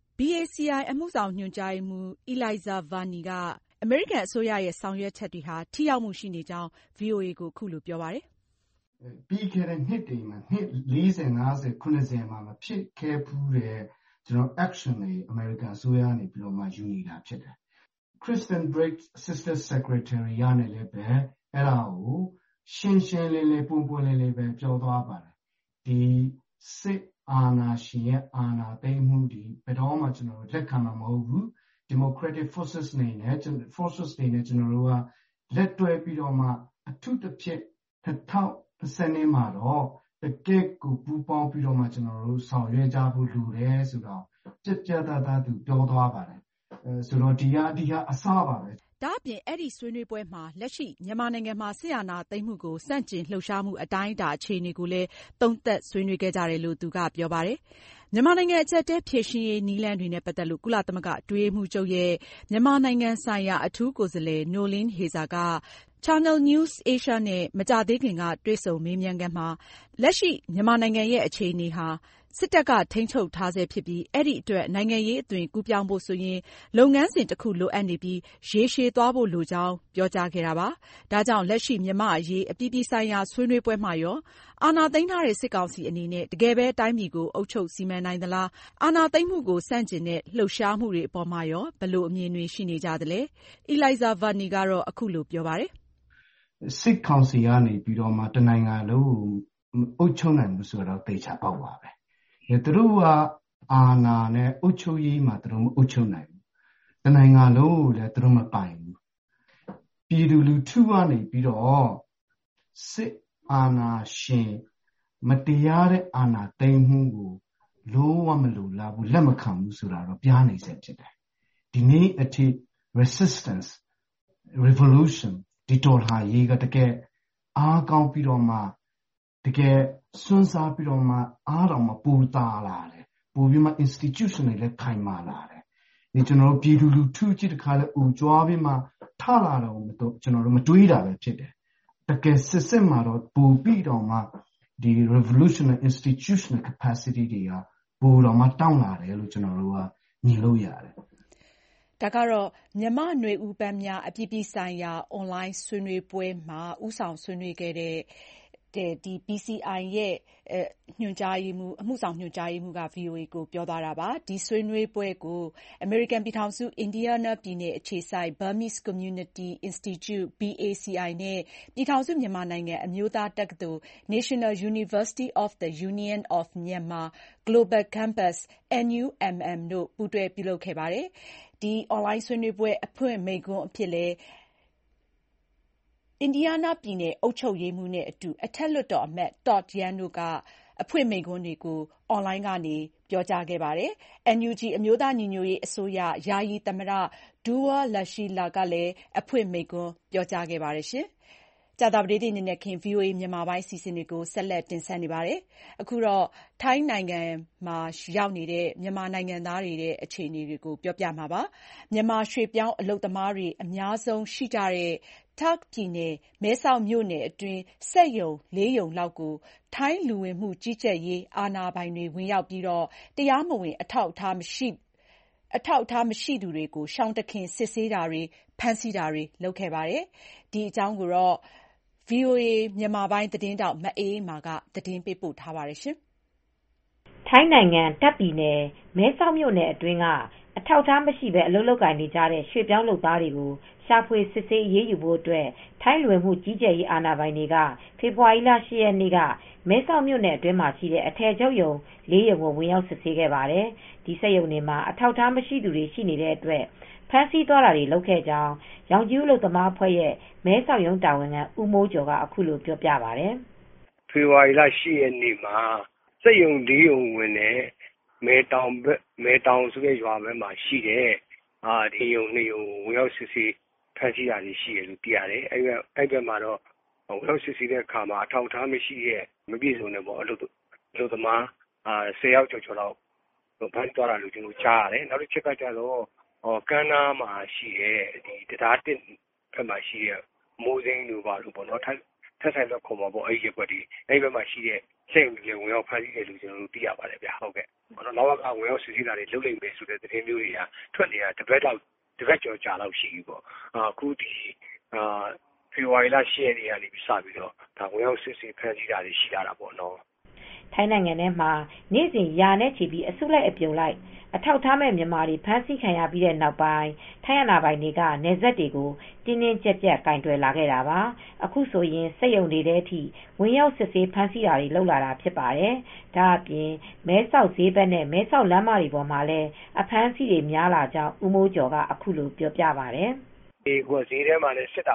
BACI အမှုဆောင်ညွှန်ကြားရေးမှူး Eliza Verney ကအမေရိကန်အစိုးရရဲ့ဆောင်ရွက်ချက်တွေဟာထိရောက်မှုရှိနေကြောင်း VOA ကိုအခုလိုပြောပါတယ်
။ပြီးခဲ့တဲ့နှစ်တွေမှာနှစ်40 50 90မှာမဖြစ်ခဲ့ဘူးတဲ့action တွေအမေရိကန်အစိုးရနေပြီးတော့မှယူနေတာဖြစ်တယ်။ Kristen Brink Assistant Secretary ရနေလည်းပဲအဲ့ဒါကိုရှင်းရှင်းလင်းလင်းပွင့်ပွင့်လင်းလင်းပဲပြောသွားပါတယ်။ဒီစစ်အာဏာရှင်ရဲ့အာဏာသိမ်းမှုဒီဘယ်တော့မှကျွန်တော်တို့လက်ခံမှာမဟုတ်ဘူး Democratic Forces တွေနဲ့ကျွန်တော်တို့ကလက်တွဲပြီးတော့မှအထူးသဖြင့်2020မှာတော့တကယ့်ကိုပူးပေါင်းပြီးတော့မှကျွန်တော်တို့ဆောင်ရွက်ကြဖို့လိုတယ်ဆိုတော့ပြတ်ပြတ်သားသားသူပြောသွားပါတယ်ဆိုတော့ဒီဟာအစပါပဲ
ဒါ့အပြင်အဲ့ဒီဆွေးနွေးပွဲမှာလက်ရှိမြန်မာနိုင်ငံမှာစစ်အာဏာသိမ်းမှုကိုစန့်ကျင်လှုပ်ရှားမှုအတိုင်းအတာအခြေအနေကိုလည်းသုံးသပ်ဆွေးနွေးခဲ့ကြတယ်လို့သူကပြောပါတယ်။မြန်မာနိုင်ငံအကျပ်အတည်းဖြေရှင်းရေးနည်းလမ်းတွေနဲ့ပတ်သက်လို့ကုလသမဂ္ဂအတွင်းရေးမှူးချုပ်ရဲ့မြန်မာနိုင်ငံဆိုင်ရာအထူးကိုယ်စားလှယ် Noeleen Heyzer က Channel News Asia နဲ့မကြာသေးခင်ကတွေ့ဆုံမေးမြန်းခန်းမှာလက်ရှိမြန်မာနိုင်ငံရဲ့အခြေအနေဟာစစ်တပ်ကထိန်းချုပ်ထားဆဲဖြစ်ပြီးအဲ့ဒီအတွက်နိုင်ငံရေးအသွင်ကူးပြောင်းဖို့ဆိုရင်လုပ်ငန်းစဉ်တစ်ခုလိုအပ်နေပြီးရေရှည်သွားဖို့လိုကြောင်းပြောကြားခဲ့တာပါ။ဒါကြောင့်လက်ရှိမြန်မာအရေးအပြည်ပြည်ဆိုင်ရာဆွေးနွေးပွဲမှာရောအာဏာသိမ်းထားတဲ့စစ်ကောင်စီအနေနဲ့တကယ်ပဲတိုင်းပြည်ကိုအုပ်ချုပ်စီမံနိုင်သလားအာဏာသိမ်းမှုကိုစန့်ကျင်တဲ့လှုပ်ရှားမှုတွေအပေါ်မှာရောဘယ်လိုအမြင်တွေရှိနေကြသလဲ။ Eliza Verney ကတော့အခုလိုပြောပါတယ်
။စစ်ကောင်စီကနေပြီးတော့မှတနိုင်ငံလုံးအုပ်ချုပ်နိုင်မှုဆိုတော့သေချာပေါက်ပါပဲသူတို့ကအာဏာနဲ့အုပ်ချုပ်ရေးမှာသူတို့မအုပ်ချုပ်နိုင်ဘူးတနိုင်ငံလုံးကိုလည်းသူတို့မပိုင်ဘူးပြည်သူလူထုကနေပြီးတော့စစ်အာဏာရှင်မတရားတဲ့အာဏာသိမ်းမှုကိုလုံးဝမလိုလားဘူးလက်မခံဘူးဆိုတာတော့ပြနေစေဖြစ်တယ်ဒီနေ့အထိ resistance revolution ဒီတော်လှန်ရေးကတကယ်အားကောင်းပြီးတော့မှတကယ်စွန့်စားပြီးတော့မှအားတော်မှပူတာလာတယ်ပူပြီးမှ institution တွေလည်းခိုင်မာလာတယ်ဒီကျွန်တော်တို့ပြည်သူလူထုကြီးတခါလဲဥကြွားပြီးမှထလာတော့ကျွန်တော်တို့မတွေးတာပဲဖြစ်တယ်တကယ်စစ်မှာတော့ပူပြီးတော့မှဒီ revolutionary institutional capacity တွေကပူတော့မှတောင်းလာတယ်လို့ကျွန်တော်တို့ကမြင်လို့ရတယ်
ဒါကတော့မြန်မာ့နွေဦးပန်းများအပြည်ပြည်ဆိုင်ရာအွန်လိုင်းဆွေးနွေးပွဲမှာဥဆောင်ဆွေးနွေးခဲ့တဲ့ဒီ BCI ရဲ့ညွှန်ကြားရေးမှူးအမှုဆောင်ညွှန်ကြားရေးမှူးက VOA ကိုပြောသွားတာပါဒီဆွေးနွေးပွဲကို American ပြည်ထောင်စုအင်ဒီယားနားပြည်နယ်အခြေစိုက် Burmese Community Institute BACI နဲ့ပြည်ထောင်စုမြန်မာနိုင်ငံအမျိုးသားတက္ကသိုလ် National University of the Union of Myanmar Global Campus NUMM တို့ပူးတွဲပြုလုပ်ခဲ့ပါတယ်ဒီအွန်လိုင်းဆွေးနွေးပွဲအဖွင့်မိန့်ခွန်းအဖြစ်လဲအင်ဒီယားနားပြည်နယ်အုပ်ချုပ်ရေးမှူးနဲ့အတူအထက်လွှတ်တော်အမတ် Todd Young တို့ကအဖွင့်မိန့်ခွန်းတွေကိုအွန်လိုင်းကနေပြောကြားခဲ့ပါတယ်။ NUG အမျိုးသားညီညွတ်ရေးအစိုးရယာယီသမ္မတဒူဝါလရှီလာကလည်းအဖွင့်မိန့်ခွန်းပြောကြားခဲ့ပါတယ်ရှင်။ကြာသပတေးနေ့နက်ခင်း VOA မြန်မာပိုင်းအစီအစဉ်တွေကိုဆက်လက်တင်ဆက်နေပါတယ်။အခုတော့ထိုင်းနိုင်ငံမှာရောက်နေတဲ့မြန်မာနိုင်ငံသားတွေရဲ့အခြေအနေတွေကိုပြောပြမှာပါ။မြန်မာရွှေ့ပြောင်းအလုပ်သမားတွေအများဆုံးရှိကြတဲ့Tak ပြည်နယ်မဲဆောက်မြို့နယ်အတွင်းစက်ရုံ4ရုံလောက်ကိုထိုင်းလူဝင်မှုကြီးကြပ်ရေးအာဏာပိုင်တွေဝင်ရောက်ပြီးတော့တရားမဝင်အထောက်အထားမရှိသူတွေကိုရှောင်တခင်စစ်ဆေးတာတွေဖမ်းဆီးတာတွေလုပ်ခဲ့ပါတယ်။ဒီအကြောင်းကိုတော့ VOA မြန်မာပိုင်းသတင်းတောက်မအေးမာကသတင်းပေးပို့ထားပါတယ်ရှင်
။ထိုင်းနိုင်ငံTak ပြည်နယ်မဲဆောက်မြို့နယ်အတွင်းကအထောက်အထားမရှိဘဲအလုပ်လုပ်ကိုင်နေကြတဲ့ရွှေ့ပြောင်းလုပ်သားတွေကိုရှာဖွေစစ်ဆေးအရေးယူဖို့အတွက်ထိုင်းလူဝင်မှုကြီးကြပ်ရေးအာဏာပိုင်တွေကဖေဖေါ်ဝါရီလ10ရက်နေ့ကမဲဆောက်မြို့နယ်အတွင်းမှာရှိတဲ့အထည်ချုပ်ရုံ4ရုံကိုဝင်ရောက်စစ်ဆေးခဲ့ပါတယ်။ဒီစက်ရုံတွေမှာအထောက်အထားမရှိသူတွေရှိနေတဲ့အတွက်ဖမ်းဆီးသွားတာတွေလုပ်ခဲ့ကြောင်းရောင်ကြီးဦးအလုပ်သမားအဖွဲ့ရဲ့မဲဆောက်ရုံးတာဝန်ခံဦးမိုးကျော်ကအခုလိုပြောပြပါတယ်
။ဖေဖေါ်ဝါရီလ10ရက်နေ့မှာစက်ရုံ4ရုံဝင်တဲ့မဲတောင်ဆိုတဲ့ရွာဘက်မှာရှိတဲ့ဒီရုံ2ရုံဝင်ရောက်စစ်ဆေးဖမ်းဆီးတာတွေရှိတယ်လို့သိရတယ်။အဲ့ဘက်မှာတော့ဝင်ရောက်စစ်ဆေးတဲ့အခါမှာအထောက်အထားမရှိတဲ့မပြည့်စုံတဲ့ပေါ့အလုပ်သမား10ယောက်ကျော်လောက်ဖမ်းသွားတာလို့ကျွန်တော်ကြားရတယ်။နောက်တစ်ချက်ကကျတော့ကမ်းနားမှာရှိတဲ့ဒီတရားတစ်ဘက်မှာရှိတဲ့မိုးစိမ်းတို့ပါလို့ပေါ့နော်ထက်ဆိုင်တော့ခေါ်မှာပေါ့အဲ့ဒီဘက်ဒီအဲ့ဘက်မှာရှိတဲ့စိတ်တွေဝင်ရောက်ဖမ်းဆီးတယ်လို့ကျွန်တော်တို့သိရပါတယ်ဗျာဟုတ်ကဲ့နောက်ကဝင်ရောက်စစ်ဆေးတာတွေလုပ်နိုင်မယ်ဆိုတဲ့သတင်းမျိုးတွေကထွက်နေတာတစ်ပတ်ကျော်ကြာလောက်ရှိပြီပေါ့အခုဒီဖေဖော်ဝါရီလ10ရက်နေ့ကနေပြီးစပြီးတော့ဒါဝင်ရောက်စစ်ဆေးဖမ်းဆီးတာတွေရှိလာတာပေါ့နော်
ထိုင်းနိုင်ငံထဲမှာနေ့စဉ်ရာနဲ့ချီပြီးအစုလိုက်အပြုံလိုက်အထောက်ထားမဲ့မြန်မာတွေဖမ်းဆီးခံရပြီးတဲ့နောက်ပိုင်းထိုင်းအာဏာပိုင်တွေကနယ်စပ်တွေကိုတင်းတင်းကြပ်ကြပ်ကင်တွယ်လာခဲ့တာပါအခုဆိုရင်စက်ရုံတွေထဲအထိဝင်ရောက်စစ်ဆေးဖမ်းဆီးတာတွေလုပ်လာတာဖြစ်ပါတယ်ဒါအပြင်မဲဆောက်ဈေးဘက်နဲ့မဲဆောက်လမ်းမတွေပေါ်မှာလည်းအဖမ်းဆီးတွေများလာကြောင်းဦးမိုးကျော်ကအခုလိုပြောပြပါတယ်
ဒီကွာဈေးထဲမှာလည်းစစ်တာပဲ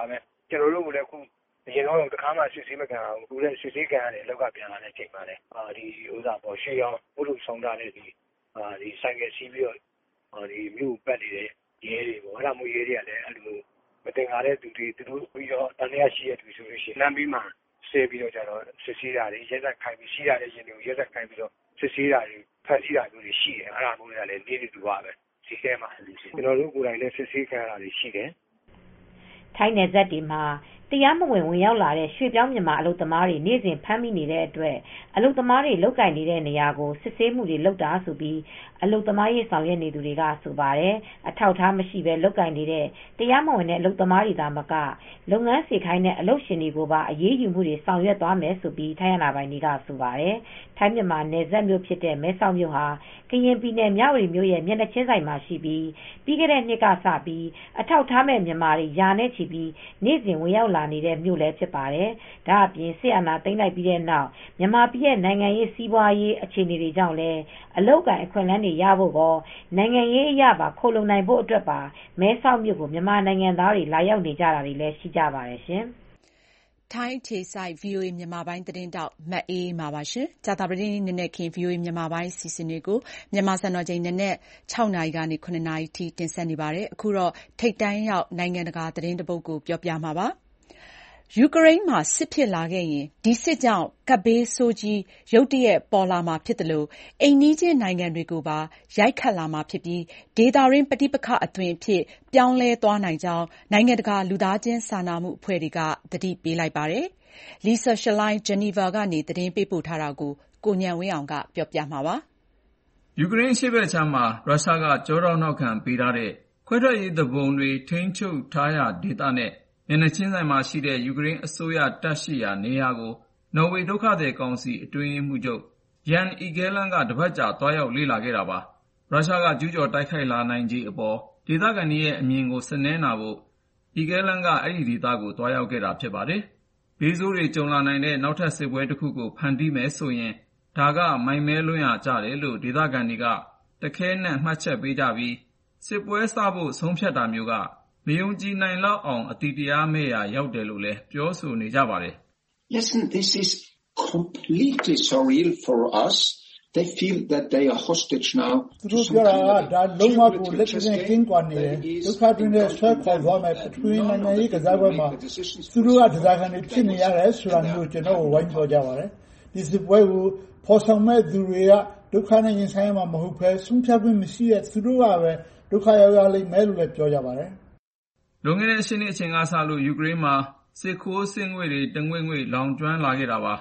ကျွန်တော်တို့ကလည်းအခုအရင်တော့တခါမှစစ်ဆေးမခံအောင်အခုလည်းစစ်ဆေးခံရတယ်လောက်ကပြန်လာတဲ့အချိန်မှာလည်းဒီဥစ္စာပေါ်ရှေ့ရောင်းဘုလူဆောင်တာနဲ့ဒီဆိုင်ကယ်စီးပြီးတော့ဒီမြို့ပတ်နေတဲ့ရဲတွေပေါ့အဲ့ဒါမျိုးရဲတွေကလည်းအဲ့လိုမတင်ကားတဲ့သူတွေသူတို့ပြီးတော့တန်ရရှိရသူဆိုလို့ရှိရင်လမ်းပြီးမှဆဲပြီးတော့ကျတော့စစ်ဆေးတာတွေရက်ဆက်ခိုင်းပြီးစီးရတဲ့ရင်တွေကိုရက်ဆက်ခိုင်းပြီးတော့စစ်ဆေးတာတွေဖမ်းဆီးတာမျိုးတွေရှိတယ်အဲ့ဒါမျိုးတွေကလည်းနေနေတူပါပဲစီးခဲမှာကျွန်တော်တို့ကိုယ်တိုင်လည်းစစ်ဆေးခံရတာတွေရှိတယ်
ထိုင်းနယ်စပ်တွေမှာတရားမဝင်ဝင်ရောက်လာတဲ့ရွှေပြောင်းမြန်မာအလုပ်သမားတွေနေ့စဉ်ဖမ်းမိနေတဲ့အတွက်အလုပ်သမားတွေလောက်ကိုင်နေတဲ့နေရာကိုစစ်ဆေးမှုတွေလုပ်တာဆိုပြီးအလုပ်သမားရေးဆောင်ရွက်နေသူတွေကဆိုပါတယ်အထောက်ထားမရှိဘဲလောက်ကိုင်နေတဲ့တရားမဝင်တဲ့အလုပ်သမားတွေသာမကလုပ်ငန်းစီခိုင်းတဲ့အလုပ်ရှင်တွေကိုပါအရေးယူမှုတွေဆောင်ရွက်သွားမယ်ဆိုပြီးထိုင်းအာဏာပိုင်တွေကဆိုပါတယ်ထိုင်းမြန်မာနယ်စပ်မြို့ဖြစ်တဲ့မဲဆောက်မြို့ဟာကရင်ပြည်နယ်မြဝတီမြို့ရဲ့မျက်နှာချင်းဆိုင်မှာရှိပြီးပြီးခဲ့တဲ့နှစ်ကစပြီးအထောက်ထားမဲ့မြန်မာတွေယာနဲ့ချီပြီးနေ့စဉ်ဝင်ရောက်လာနေတဲ့မြို့လည်းဖြစ်ပါတယ်။ဒါအပြင်စစ်အာဏာသိမ်းလိုက်ပြီးတဲ့နောက်မြန်မာပြည်ရဲ့နိုင်ငံရေးစီးပွားရေးအခြေအနေတွေကြောင့်လည်းအလုပ်ကိုင်အခွင့်အလမ်းတွေရဖို့ကောနိုင်ငံရေးအရပါခိုလုံနိုင်ဖို့အတွက်ပါမဲဆောက်မြို့ကိုမြန်မာနိုင်ငံသားတွေလာရောက်နေကြတာတွေလည်းရှိကြပါတယ်ရှင်။
ထိုင်းအခြေစိုက် VOA မြန်မာပိုင်းသတင်းတောက်မတ်အေးမာပါရှင်။ကြာသပတေးနေ့နက်ခင်း VOA မြန်မာပိုင်းစီစဉ်တွေကိုမြန်မာစံတော်ချိန်နနက်6နာရီကနေ9နာရီထိတင်ဆက်နေပါတယ်။အခုတော့ထိတ်တန်းရောက်နိုင်ငံတကာသတင်းတပုတ်ကိုပြောပြမှာပါ။ယူကရိန်းမှာစစ်ဖြစ်လာခဲ့ရင်ဒီစစ်ကြောင့်ကပ်ဘေးဆိုးကြီးရုတ်တရက်ပေါ်လာမှာဖြစ်တယ်လို့အိမ်နီးချင်းနိုင်ငံတွေကိုပါရိုက်ခတ်လာမှာဖြစ်ပြီးဒေသရင်းပဋိပက္ခအသွင်အဖြစ်ပြောင်းလဲသွားနိုင်ကြောင်းနိုင်ငံတကာလူသားချင်းစာနာမှုအဖွဲ့တွေကသတိပေးလိုက်ပါတယ်။ Lisa Schlein ဂျနီဗာကနေသတင်းပေးပို့ထားတာကိုကိုဉာဏ်ဝင်းအောင်ကပြောပြမှာပါ
။ယူကရိန်းရှေ့ဘက်ခြမ်းမှာရုရှားကကြောတောက်နောက်ခံပေးထားတဲ့ခွဲထွက်ရေးသူပုန်တွေထိန်းချုပ်ထားရာဒေသနဲ့မျက်နှာချင်းဆိုင်မှာရှိတဲ့ယူကရိန်းအစိုးရတပ်ရှိရာနေရာကိုနော်ဝေဒုက္ခသည်ကောင်စီအတွင်းရေးမှူးချုပ်ယန်အီဂဲလန်ကတပတ်ကြာသွားရောက်လေ့လာခဲ့တာပါ။ရုရှားကကျူးကျော်တိုက်ခိုက်လာနိုင်ခြေအပေါ်ဒေသခံတွေရဲ့အမြင်ကိုစနည်းနာဖို့အီဂဲလန်ကအဲ့ဒီဒေသကိုသွားရောက်ခဲ့တာဖြစ်ပါတယ်။ဘေးဆိုးတွေကြုံလာနိုင်တဲ့နောက်ထပ်စစ်ပွဲတစ်ခုကိုဖန်တီးမယ်ဆိုရင်ဒါကမိုင်မဲလွန်းရကြတယ်လို့ဒေသခံတွေကတခဲနက်မှတ်ချက်ပေးကြပြီးစစ်ပွဲစဖို့ဆုံးဖြတ်တာမျိုးကမယုံကြည်နိုင်လောက်အောင်အတိတရားမဲ့ရာရောက်တယ်လို့လည်းပြောဆိုနေကြပါတယ်။
Listen, this is completely surreal for us. They feel that they are hostage now.
သူတို့ပြောတာကဒါလုံးဝကိုလက်ကျန်ကင်းကွာနေတယ်ဒုက္ခတွင်တဲ့ဆွဲခေါ်သွားမယ်အတွင်းနိုင်ငံရေးကစားပွဲမှာသူတို့ကတရားခံတွေဖြစ်နေရတယ်ဆိုတာမျိုးကျွန်တော်ဝိုင်းပြောကြပါတယ်ဒီစစ်ပွဲကိုဖော်ဆောင်မဲ့သူတွေကဒုက္ခနဲ့ရင်ဆိုင်မှာမဟုတ်ဘဲဆုံးဖြတ်ခွင့်မရှိတဲ့သူတို့ကပဲဒုက္ခရောက်ရလိမ့်မယ်လို့လည်းပြောကြပါတယ်
လွန်ခဲ့တဲ့8နှစ်အချိန်ကစလို့ယူကရိန်းမှာစစ်ခိုးစစ်ငွေတွေတငွေ့ငွေ့လောင်ကျွမ်းလာခဲ့တာပါ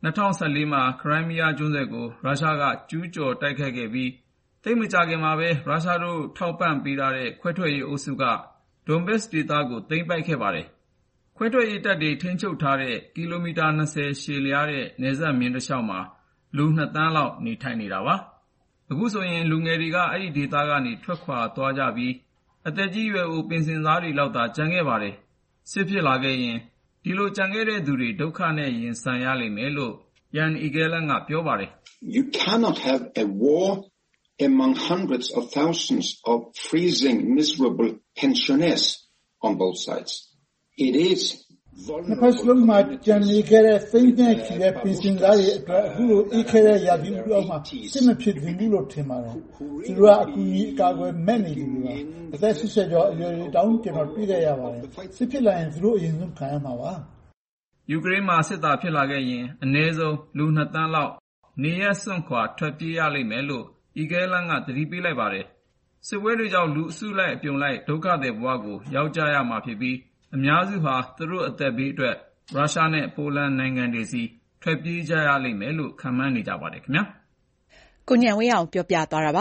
2014မှာခရိုင်းမီးယားကျွန်းဆွယ်ကိုရုရှားကကျူးကျော်တိုက်ခိုက်ခဲ့ပြီးသိပ်မကြာခင်မှာပဲရုရှားတို့ထောက်ပံ့ပေးထားတဲ့ခွဲထွက်ရေးအုပ်စုကဒွန်ဘက်စ်ဒေသကိုသိမ်းပိုက်ခဲ့ပါတယ်ခွဲထွက်ရေးတပ်တွေထိန်းချုပ်ထားတဲ့ကီလိုမီတာ20ရှည်လျားတဲ့နယ်စပ်မျဉ်းတစ်လျှောက်မှာလူ2သန်းလောက်နေထိုင်နေတာပါအခုဆိုရင်လူငယ်တွေကအဲ့ဒီဒေသကနေထွက်ခွာသွားကြပြီးအသက်ကြီးရွယ်အိုပင်စင်သားတွေလောက်သာကျန်ခဲ့ပါတယ်စစ်ဖြစ်လာခဲ့ရင်ဒီလိုကြံခဲ့တဲ့သူတွေဒုက္ခနဲ့ရင်ဆိုင်ရလိမ့်မယ်လို့ယန်အီဂဲလန်ကပြောပါတယ်
You cannot have a war among hundreds of thousands of freezing miserable pensioners on both sides. It is
The first long march can make a thing that the Pinsingai who equal Yadi Roma, Simipit the Mulo Timara. Through Akuni Kago many, but that is a down cannot be there. Sipila and through in Kayamawa.
ယူကရိန်းမှာစစ်သားဖြစ်လာခဲ့ရင်အနည်းဆုံးလူ2သန်းလောက်နေရစွန့်ခွာထွက်ပြေးရလိမ့်မယ်လို့အီဂဲလန်ကသတိပေးလိုက်ပါတယ်စစ်ပွဲတွေကြောင့်လူအစုလိုက်အပြုံလိုက်ဒုက္ခသည်ဘဝကိုရောက်ကြရမှာဖြစ်ပြီးအများစုဟာသူတို့အသက်ဘေးအတွက်ရုရှားနဲ့ပိုလန်နိုင်ငံတွေစီထွက်ပြေးကြရလိမ့်မယ်လို့ခန့်မှန်းနေကြပါတယ်ခင်ဗျာ
ကိုညံဝင်းအောင်ပြောပြသွားတာပါ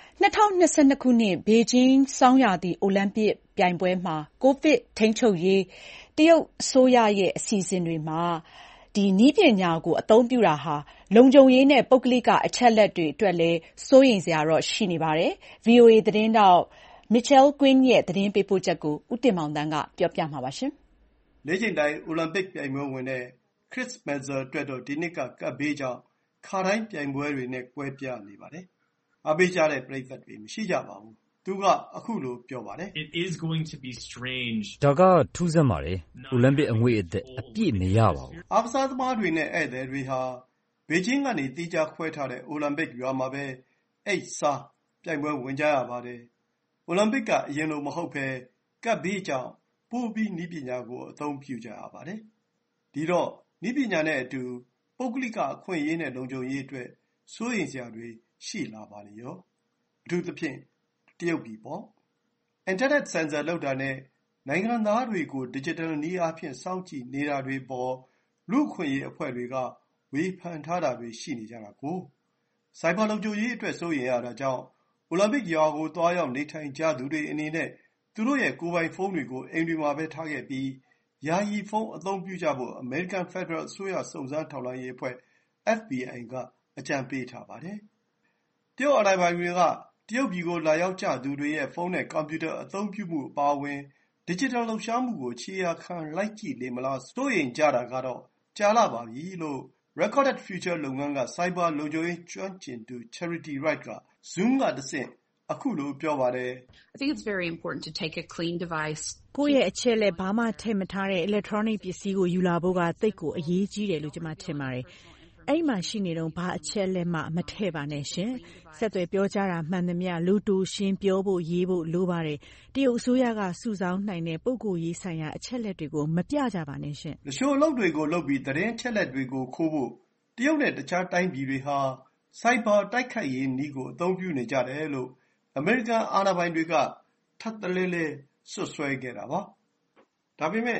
2022ခုနှစ်ဘေကျင်းဆောင်းရာသီအိုလံပစ်ပြိုင်ပွဲမှာကိုဗစ်ထိန်းချုပ်ရေးတရုတ်အစိုးရရဲ့အစီအစဉ်တွေမှာဒီနည်းပညာကိုအသုံးပြုတာဟာလုံခြုံရေးနဲ့ပုဂ္ဂလိကအချက်လက်တွေအတွက်လည်းစိုးရိမ်စရာတော့ရှိနေပါတယ်။ VOA သတင်းတောက် Michelle Quinn ရဲ့သတင်းပေးပို့ချက်ကိုဦးတင်မောင်တန်းကပြောပြမှာပါရှင်
။နေ့ချိန်တိုင်းအိုလံပစ်ပြိုင်ပွဲဝင်တဲ့ Chris Metzer အတွက်တော့ဒီနှစ်ကကပ်ဘေးကြောင့်ခါတိုင်းပြိုင်ပွဲတွေနဲ့ကွဲပြားနေပါတယ်။အားပေးကြတဲ့ပရိသတ်တွေမရှိကြပါဘူး။သူကအခုလိုပြောပါတယ်
It is going to be strange.
ဒါကထူးဆန်းပါတယ်။အိုလံပစ်အငွေ့အသက်အပြည့်မရပါဘူး
အားကစားသမားတွေနဲ့ဧည့်သည်တွေဟာဘေကျင်းကနေတီးခြားခွဲထားတဲ့အိုလံပစ်ရွာမှာပဲအိတ်စားပြိုင်ပွဲဝင်ကြရပါတယ်။အိုလံပစ်ကအရင်လိုမဟုတ်ဘဲကပ်ဘေးကြောင့်ပိုပြီးနည်းပညာကိုအသုံးပြုကြရပါတယ်။ဒီတော့နည်းပညာနဲ့အတူပုဂ္ဂလိကအခွင့်အရေးနဲ့လုံခြုံရေးအတွက်စိုးရိမ်စရာတွေရှိလာပါလေရော။အထူးသဖြင့်တရုတ်ပြည်ပေါ့။ အင်တာနက်ဆင်ဆာလုပ်တာနဲ့နိုင်ငံသားတွေကိုဒစ်ဂျစ်တယ်နည်းအားဖြင့်စောင့်ကြည့်နေတာတွေပေါ်လူ့အခွင့်အရေးအဖွဲ့တွေကဝေဖန်ထားတာတွေရှိနေကြတာကိုစိုက်ဘာလုံခြုံရေးအတွက်စိုးရိမ်ရတာကြောင့်အိုလံပစ်ရွာကိုသွားရောက်နေထိုင်ကြသူတွေအနေနဲ့သူတို့ရဲ့ကိုယ်ပိုင်ဖုန်းတွေကိုအိမ်တွေမှာပဲထားခဲ့ပြီးယာယီဖုန်းအသုံးပြုကြဖို့အမေရိကန်ဖက်ဒရယ်အစိုးရစုံစမ်းထောက်လှမ်းရေးအဖွဲ့ FBI ကအကြံပေးထားပါတယ်။တရုတ်အာဏာပိုင်တွေကတရုတ်ပြည်ကိုလာရောက်ကြသူတွေရဲ့ဖုန်းနဲ့ကွန်ပျူတာအသုံးပြုမှုအပါအဝင်ဒစ်ဂျစ်တယ်လှုပ်ရှားမှုကိုခြေရာခံလိုက်ကြည့်လေမလားစိုးရိမ်ကြတာကတော့ကြာလှပါပြီလို့ Recorded Future လုပ်ငန်းကစိုက်ဘာလုံခြုံရေးကျွမ်းကျင်သူ Charity Wright က Zoom ကတဆင့်အခုလိုပြောပါတယ်
I think it's very important to take a clean device.
ကိုယ့်ရဲ့အချက်အလက်ဘာမှထည့်မထားတဲ့ electronic ပစ္စည်းကိုယူလာဖို့ကသိပ်ကိုအရေးကြီးတယ်လို့ကျွန်မထင်ပါတယ်။အဲ့မှာရှိနေတော့ဘာအချက်အလက်မှမထည့်ပါနဲ့ရှင်။ဆက်သွယ်ပြောကြားတာမှန်သမျှလူတူရှင်းပြောဖို့ရေးဖို့လိုပါတယ်။တရုတ်အစိုးရကစုဆောင်းနိုင်တဲ့ပုဂ္ဂိုလ်ရေးဆိုင်ရာအချက်အလက်တွေကိုမပြကြပါနဲ့ရှင်
။တချို့အလုပ်တွေကိုလုပ်ပြီးသတင်းချက်လက်တွေကိုခိုးဖို့တရုတ်နဲ့တခြားတိုင်းပြည်တွေဟာစိုက်ဘာတိုက်ခိုက်ရေးနည်းကိုအသုံးပြုနေကြတယ်လို့အမေရိကန်အာဏာပိုင်တွေကထပ်တလဲလဲဆွဆွဲခဲ့တာပါ။ဒါပေမဲ့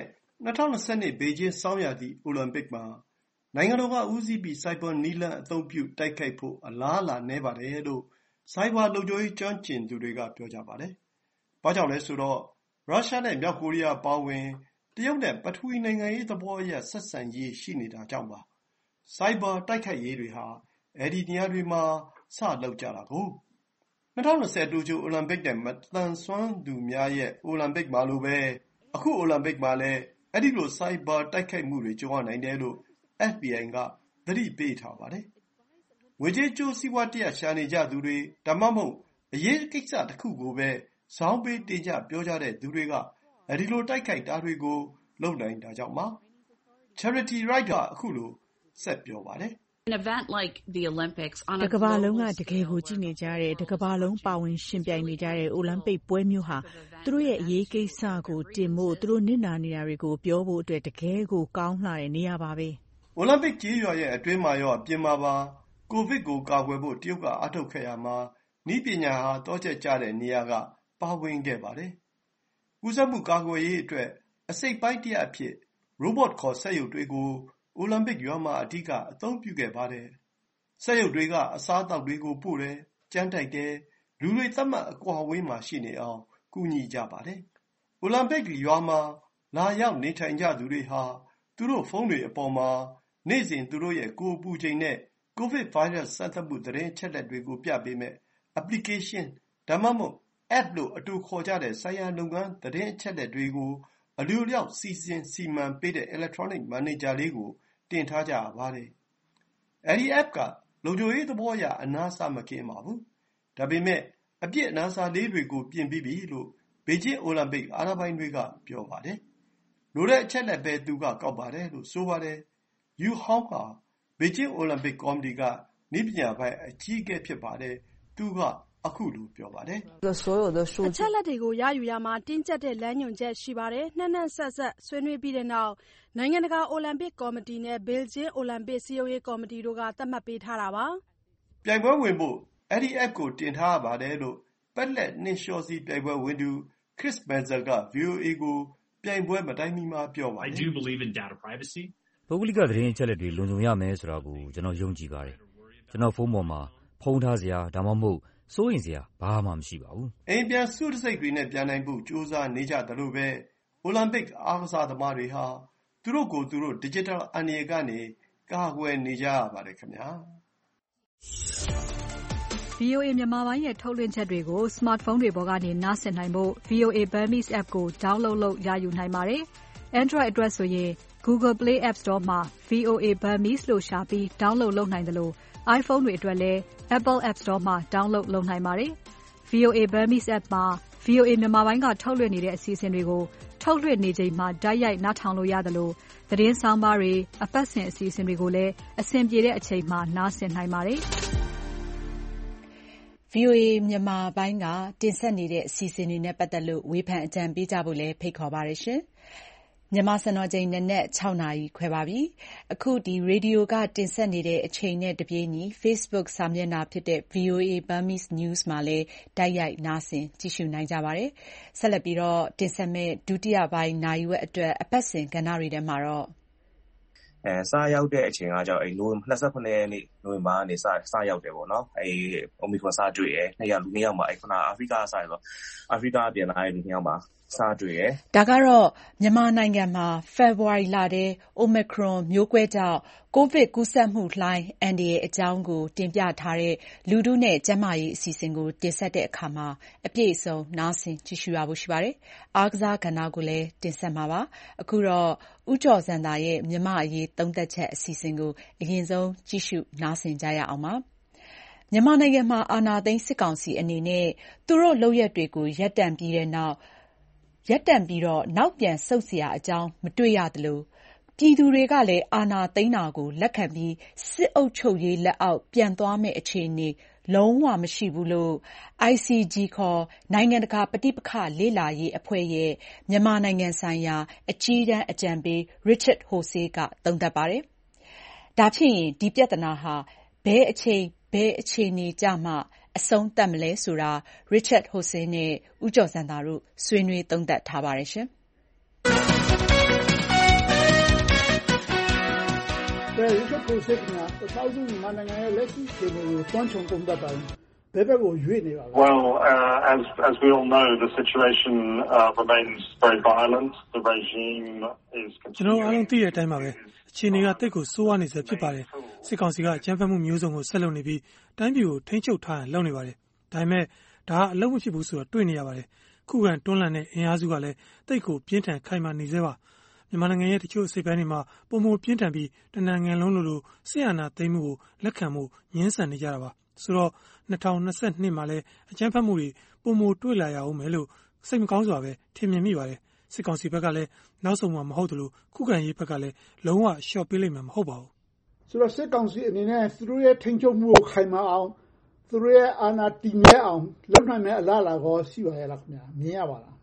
2022ဘေကျင်းဆောင်းရာသီအိုလံပစ်မှာနိုင်ငံတော်ကဦးစီးပြီးစိုက်ဘာနီလန်အသုံးပြုတိုက်ခိုက်ဖို့အလားအလာနည်းပါတယ်လို့စိုက်ဘာလုံခြုံရေးကျွမ်းကျင်သူတွေကပြောကြပါတယ်။ဘာကြောင့်လဲဆိုတော့ရုရှားနဲ့မြောက်ကိုရီးယားပါဝင်တရုတ်နဲ့ပထဝီနိုင်ငံရေးသဘောအရဆက်ဆံရေးရှိနေတာကြောင့်ပါ။စိုက်ဘာတိုက်ခိုက်ရေးတွေဟာအဲဒီနေရာတွေမှာစလုပ်ကြတာကို2020တိုကျိုအိုလံပစ်နဲ့မသန်စွမ်းသူများရဲ့အိုလံပစ်မှာလိုပဲအခုအိုလံပစ်မှာလည်းအဲဒီလိုစိုက်ဘာတိုက်ခိုက်မှုတွေကြုံရနိုင်တယ်လို့ FBI ကသတိပေးထားပါတယ်။ငွေကြေးကြိုးစီးပွားတရားရှာနေကြသူတွေဒါမှမဟုတ်အရေးကိစ္စတစ်ခုကိုပဲဇောင်းပေးတင်ကြပြောကြတဲ့သူတွေကအဲဒီလိုတိုက်ခိုက်တာတွေကိုလုပ်နိုင်တာကြောင့်ပါ။ Charity Wright ကအခုလိုဆက်ပြောပါတယ်
An event like the Olympics on
တကမ္ဘာလုံးကတကယ်ကိုကြည့်နေကြတဲ့တကမ္ဘာလုံးပါဝင်ရှင်ပြိုင်နေကြတဲ့အိုလံပစ်ပွဲမျိုးဟာသူတို့ရဲ့အရေးကိစ္စကိုတင်ဖို့သူတို့နစ်နာနေတာတွေကိုပြောဖို့အတွက်တကယ်ကိုကောင်းလှတဲ့နေရာပါပဲ
အိုလံပစ်ကြီးရွာရဲ့အတွင်းမှာရောအပြင်မှာပါကိုဗစ်ကိုကာကွယ်ဖို့တရုတ်ကအားထုတ်ခဲ့ရမှာနည်းပညာဟာတောချက်ကျတဲ့နေရာကပါဝင်ခဲ့ပါတယ်။ကူးစက်မှုကာကွယ်ရေးအတွက်အစိတ်ပိုင်းတစ်အဖြစ် robot ခေါ်စက်ရုပ်တွေကိုအိုလံပစ်ရွာမှာအဓိကအသုံးပြုခဲ့ပါတယ်။စက်ရုပ်တွေကအစားအသောက်တွေကိုပို့တယ်၊ကြမ်းတိုက်တယ်၊လူတွေသတ်မှတ်အကွာအဝေးမှာရှိနေအောင်ကူညီကြပါတယ်။အိုလံပစ်ရွာမှာလာရောက်နေထိုင်ကြသူတွေဟာသူတို့ဖုန်းတွေအပေါ်မှာနေ့စဉ်သူတို့ရဲ့ကိုယ်အပူချိန်နဲ့ကိုဗစ်ဗိုင်းရပ်စ်စမ်းသပ်မှုသတင်းချက်လက်တွေကိုပြပေးမဲ့ application ဒါမှမဟုတ် app လို့အတူခေါ်ကြတဲ့ဆိုင်ရာလုပ်ငန်းသတင်းချက်လက်တွေကိုအလိုလျောက်စီမံပေးတဲ့ electronic manager လေးကိုတင်ထားကြရပါတယ်။အဲဒီ app ကလုံခြုံရေးသဘောအရအနားဆမကင်းပါဘူး။ဒါပေမဲ့အပြစ်အနားဆလေးတွေကိုပြင်ပြီးပြီလို့ဘေကျင်းအိုလံပစ်အာဏာပိုင်တွေကပြောပါတယ်။လိုတဲ့အချက်လက်ပဲသူကကောက်ပါတယ်လို့ဆိုပါတယ်။ Yu Hong ဟာဘေကျင်းအိုလံပစ်ကော်မတီကနည်းပညာပိုင်းအကြီးအကဲဖြစ်ပါတယ်။သူကအခုလိုပြောပါတယ်
။အချက်လက်တွေကိုရယူရမှာတင်းကျပ်တဲ့လမ်းညွှန်ချက်ရှိပါတယ်။နှံ့ဆက်ဆွေးနွေးပြီးတဲ့နောက်နိုင်ငံတကာအိုလံပစ်ကော်မတီနဲ့ဘေကျင်းအိုလံပစ်စည်းရုံးရေးကော်မတီတို့ကသတ်မှတ်ပေးထားတာပါ
။ပြိုင်ပွဲဝင်ဖို့အဲဒီ app ကိုတင်ထားရပါတယ်လို့ပက်လက်နှင်းလျှောစီးပြိုင်ပွဲဝင်သူ Chris Menzel က VOA ကိုပြိုင်ပွဲမတိုင်မီမှာပြောပါတယ်။
I do believe in data privacy.
ပုဂ္ဂလိကသတင်းအချက်အလက်တွေလုံခြုံရမယ်ဆိုတာကိုကျွန်တော်ယုံကြည်ပါတယ်။ကျွန်တော်ဖုန်းပေါ်မှာဖုံးထားစရာဒါမှမဟုတ်စိုးရိမ်စရာဘာမှမရှိပါဘူး
။အိမ်ပြန်စုတစိတ်တွေနဲ့ပြန်နိုင်ဖို့ကြိုးစားနေကြတယ်လို့ပဲအိုလံပစ်အားကစားသမားတွေဟာသူတို့ကိုယ်သူတို့ digital အန္တရာယ်ကနေကာကွယ်နေကြရပါတယ်ခင်ဗျာ
။ VOA မြန်မာပိုင်းရဲ့ထုတ်လွှင့်ချက်တွေကို smartphone တွေပေါ်ကနေနားဆင်နိုင်ဖို့ VOA Burmese app ကို download လုပ်ရယူနိုင်ပါတယ်။ Android အတွက်ဆိုရင် Google Play App Store မှာ VOA Burmese လို့ရှာပြီး download လုပ်နိုင်တယ်လို့ iPhone တွေအတွက်လည်း Apple App Store မှာ download လုပ်နိုင်ပါတယ်။ VOA Burmese app မှာ VOA မြန်မာပိုင်းကထုတ်လွှင့်နေတဲ့အစီအစဉ်တွေကိုထုတ်လွှင့်နေချိန်မှာတိုက်ရိုက်နားထောင်လို့ရတယ်လို့သတင်းဆောင်းပါးတွေအပတ်စဉ်အစီအစဉ်တွေကိုလည်းအဆင်ပြေတဲ့အချိန်မှာနားဆင်နိုင်ပါတယ်။
VOA မြန်မာပိုင်းကတင်ဆက်နေတဲ့အစီအစဉ်တွေနဲ့ပတ်သက်လို့ဝေဖန်အကြံပေးကြဖို့လည်းဖိတ်ခေါ်ပါတယ်ရှင်။မြန်မာစံတော်ချိန်နနက် 6 နာရီခွဲပါပြီ။အခုရေဒီယိုကတင်ဆက်နေတဲ့အချိန်နဲ့တပြေးညီ Facebook စာမျက်နှာဖြစ်တဲ့ VOA Burmese News မှာလည်းတိုက်ရိုက်နားဆင်ကြည့်ရှုနိုင်ကြပါတယ်။ဆက်လက်ပြီးတော့တင်ဆက်မယ့်ဒုတိယပိုင်းနာရီဝက်အတွက်အပတ်စဉ်ကဏ္ဍတွေထဲမှာတော့
စားရောက်တဲ့အချိန်ကကြောင့်29ရက်နေ့နိုဝင်ဘာကနေစရောက်တယ်ပေါ့နော်Omicron စတွေ့ရယ်2ယောက်မှာခုနအာဖရိကစရယ်ဆိုအာဖရိကပြန်လာတဲ့2ယောက်မှာစတွေ့ရယ်
ဒါကတော့မြန်မာနိုင်ငံမှာဖေဖော်ဝါရီလထဲ Omicron မျိုးကွဲကြောင့်ကိုဗစ်ကူးစက်မှုလှိုင်းအန္တရာယ်အကြောင်းကိုတင်ပြထားတဲ့လူထုနဲ့ကျန်းမာရေးအစီအစဉ်ကိုတင်ဆက်တဲ့အခါမှာအပြည့်အစုံနားဆင်ကြည့်ရှုရဖို့ရှိပါတယ်။အားကစားကဏ္ဍကိုလည်းတင်ဆက်မှာပါ။အခုတော့ဦးကျော်စံသာရဲ့မြန်မာအရေးသုံးသပ်ချက်အစီအစဉ်ကိုအရင်ဆုံးကြည့်ရှုနားဆင်ကြရအောင်ပါ။မြန်မာနိုင်ငံမှာအာဏာသိမ်းစစ်ကောင်စီအနေနဲ့သူတို့လုပ်ရပ်တွေကိုရပ်တန့်ပြီးတော့နောက်ပြန်ဆုတ်เสียအကြောင်းမတွေ့ရသလိုပြည်သူတွေကလည်းအာဏာသိမ်းတာကိုလက်ခံပြီးစစ်အုပ်ချုပ်ရေးလက်အောက်ပြန်သွားမယ့်အခြေအနေလုံးဝမရှိဘူးလို့ ICG ခေါ်နိုင်ငံတကာပဋိပက္ခလေ့လာရေးအဖွဲ့ရဲ့မြန်မာနိုင်ငံဆိုင်ရာအကြီးတန်းအကြံပေး Richard Horsey ကသုံးသပ်ပါတယ်။ဒါဖြစ်ရင်ဒီပြဿနာဟာဘယ်အချိန်ဘယ်အခြေအနေကြမှအဆုံးသတ်မလဲဆိုတာ Richard Horsey နဲ့ဦးကျော်စံသာတို့ဆွေးနွေးသုံးသပ်ထားပါတယ်ရှင်။
Richard Horsey ကပထမဆုံးမြန်မာနိုင်ငံရဲ့လက်ရှိအခြေအနေကိုတွန်းချုံသုံးသပ်ပါတယ်။ဘယ်ဘက်ကိုရွေ့နေပါလဲ။
Well, as we all know, the situation remains very violent. The regime is
ကျွန်တော်အားလုံးသိတဲ့အတိုင်းပါပဲအခြေအနေကတိတ်ကိုဆိုးဝါးနေစေဖြစ်ပါတယ်စစ်ကောင်စီကအကြမ်းဖက်မှုမျိုးစုံကိုဆက်လုပ်နေပြီးတိုင်းပြည်ကိုထိန်းချုပ်ထားရလုပ်နေပါတယ်ဒါပေမဲ့ဒါကအလုံးမဖြစ်ဘူးဆိုတော့တွေ့နေရပါတယ်ခုခံတွန်းလှန်တဲ့အင်အားစုကလည်းတိတ်ကိုပြင်းထန်ခိုင်မာနေစေပါမြန်မာနိုင်ငံရဲ့တချို့အစိပ်ပိုင်းတွေမှာပုံမပြင်းထန်ပြီးတနင်္ဂနွေလုံးလိုစစ်အာဏာသိမ်းမှုကိုလက်ခံမှုညှင်းဆန်နေကြတာပါဆိုတော့2022မှာလည်းအကြမ်းဖက်မှုတွေပုံမတွေ့လာရအောင်မယ်လို့စိတ်မကောင်းစွာပဲထင်မြင်မိပါတယ်စစ်ကောင်စီဘက်ကလည်းနောက်ဆုံးမှမဟုတ်တယ်လို့ခုခံရေးဘက်ကလည်းလုံးဝရှော့ပေးလိမ့်မယ်မဟုတ်ပါဘူး
ဆိုတော့စစ်ကောင်စီအနေနဲ့သူတို့ရဲ့ထိန်းချုပ်မှုကိုခိုင်မာအောင်သူတို့ရဲ့အာဏာတည်မြဲအောင်လုပ်နိုင်တဲ့အလားအလာကိုရှိပါရဲ့လားခင်ဗျာမြင်ရပါလား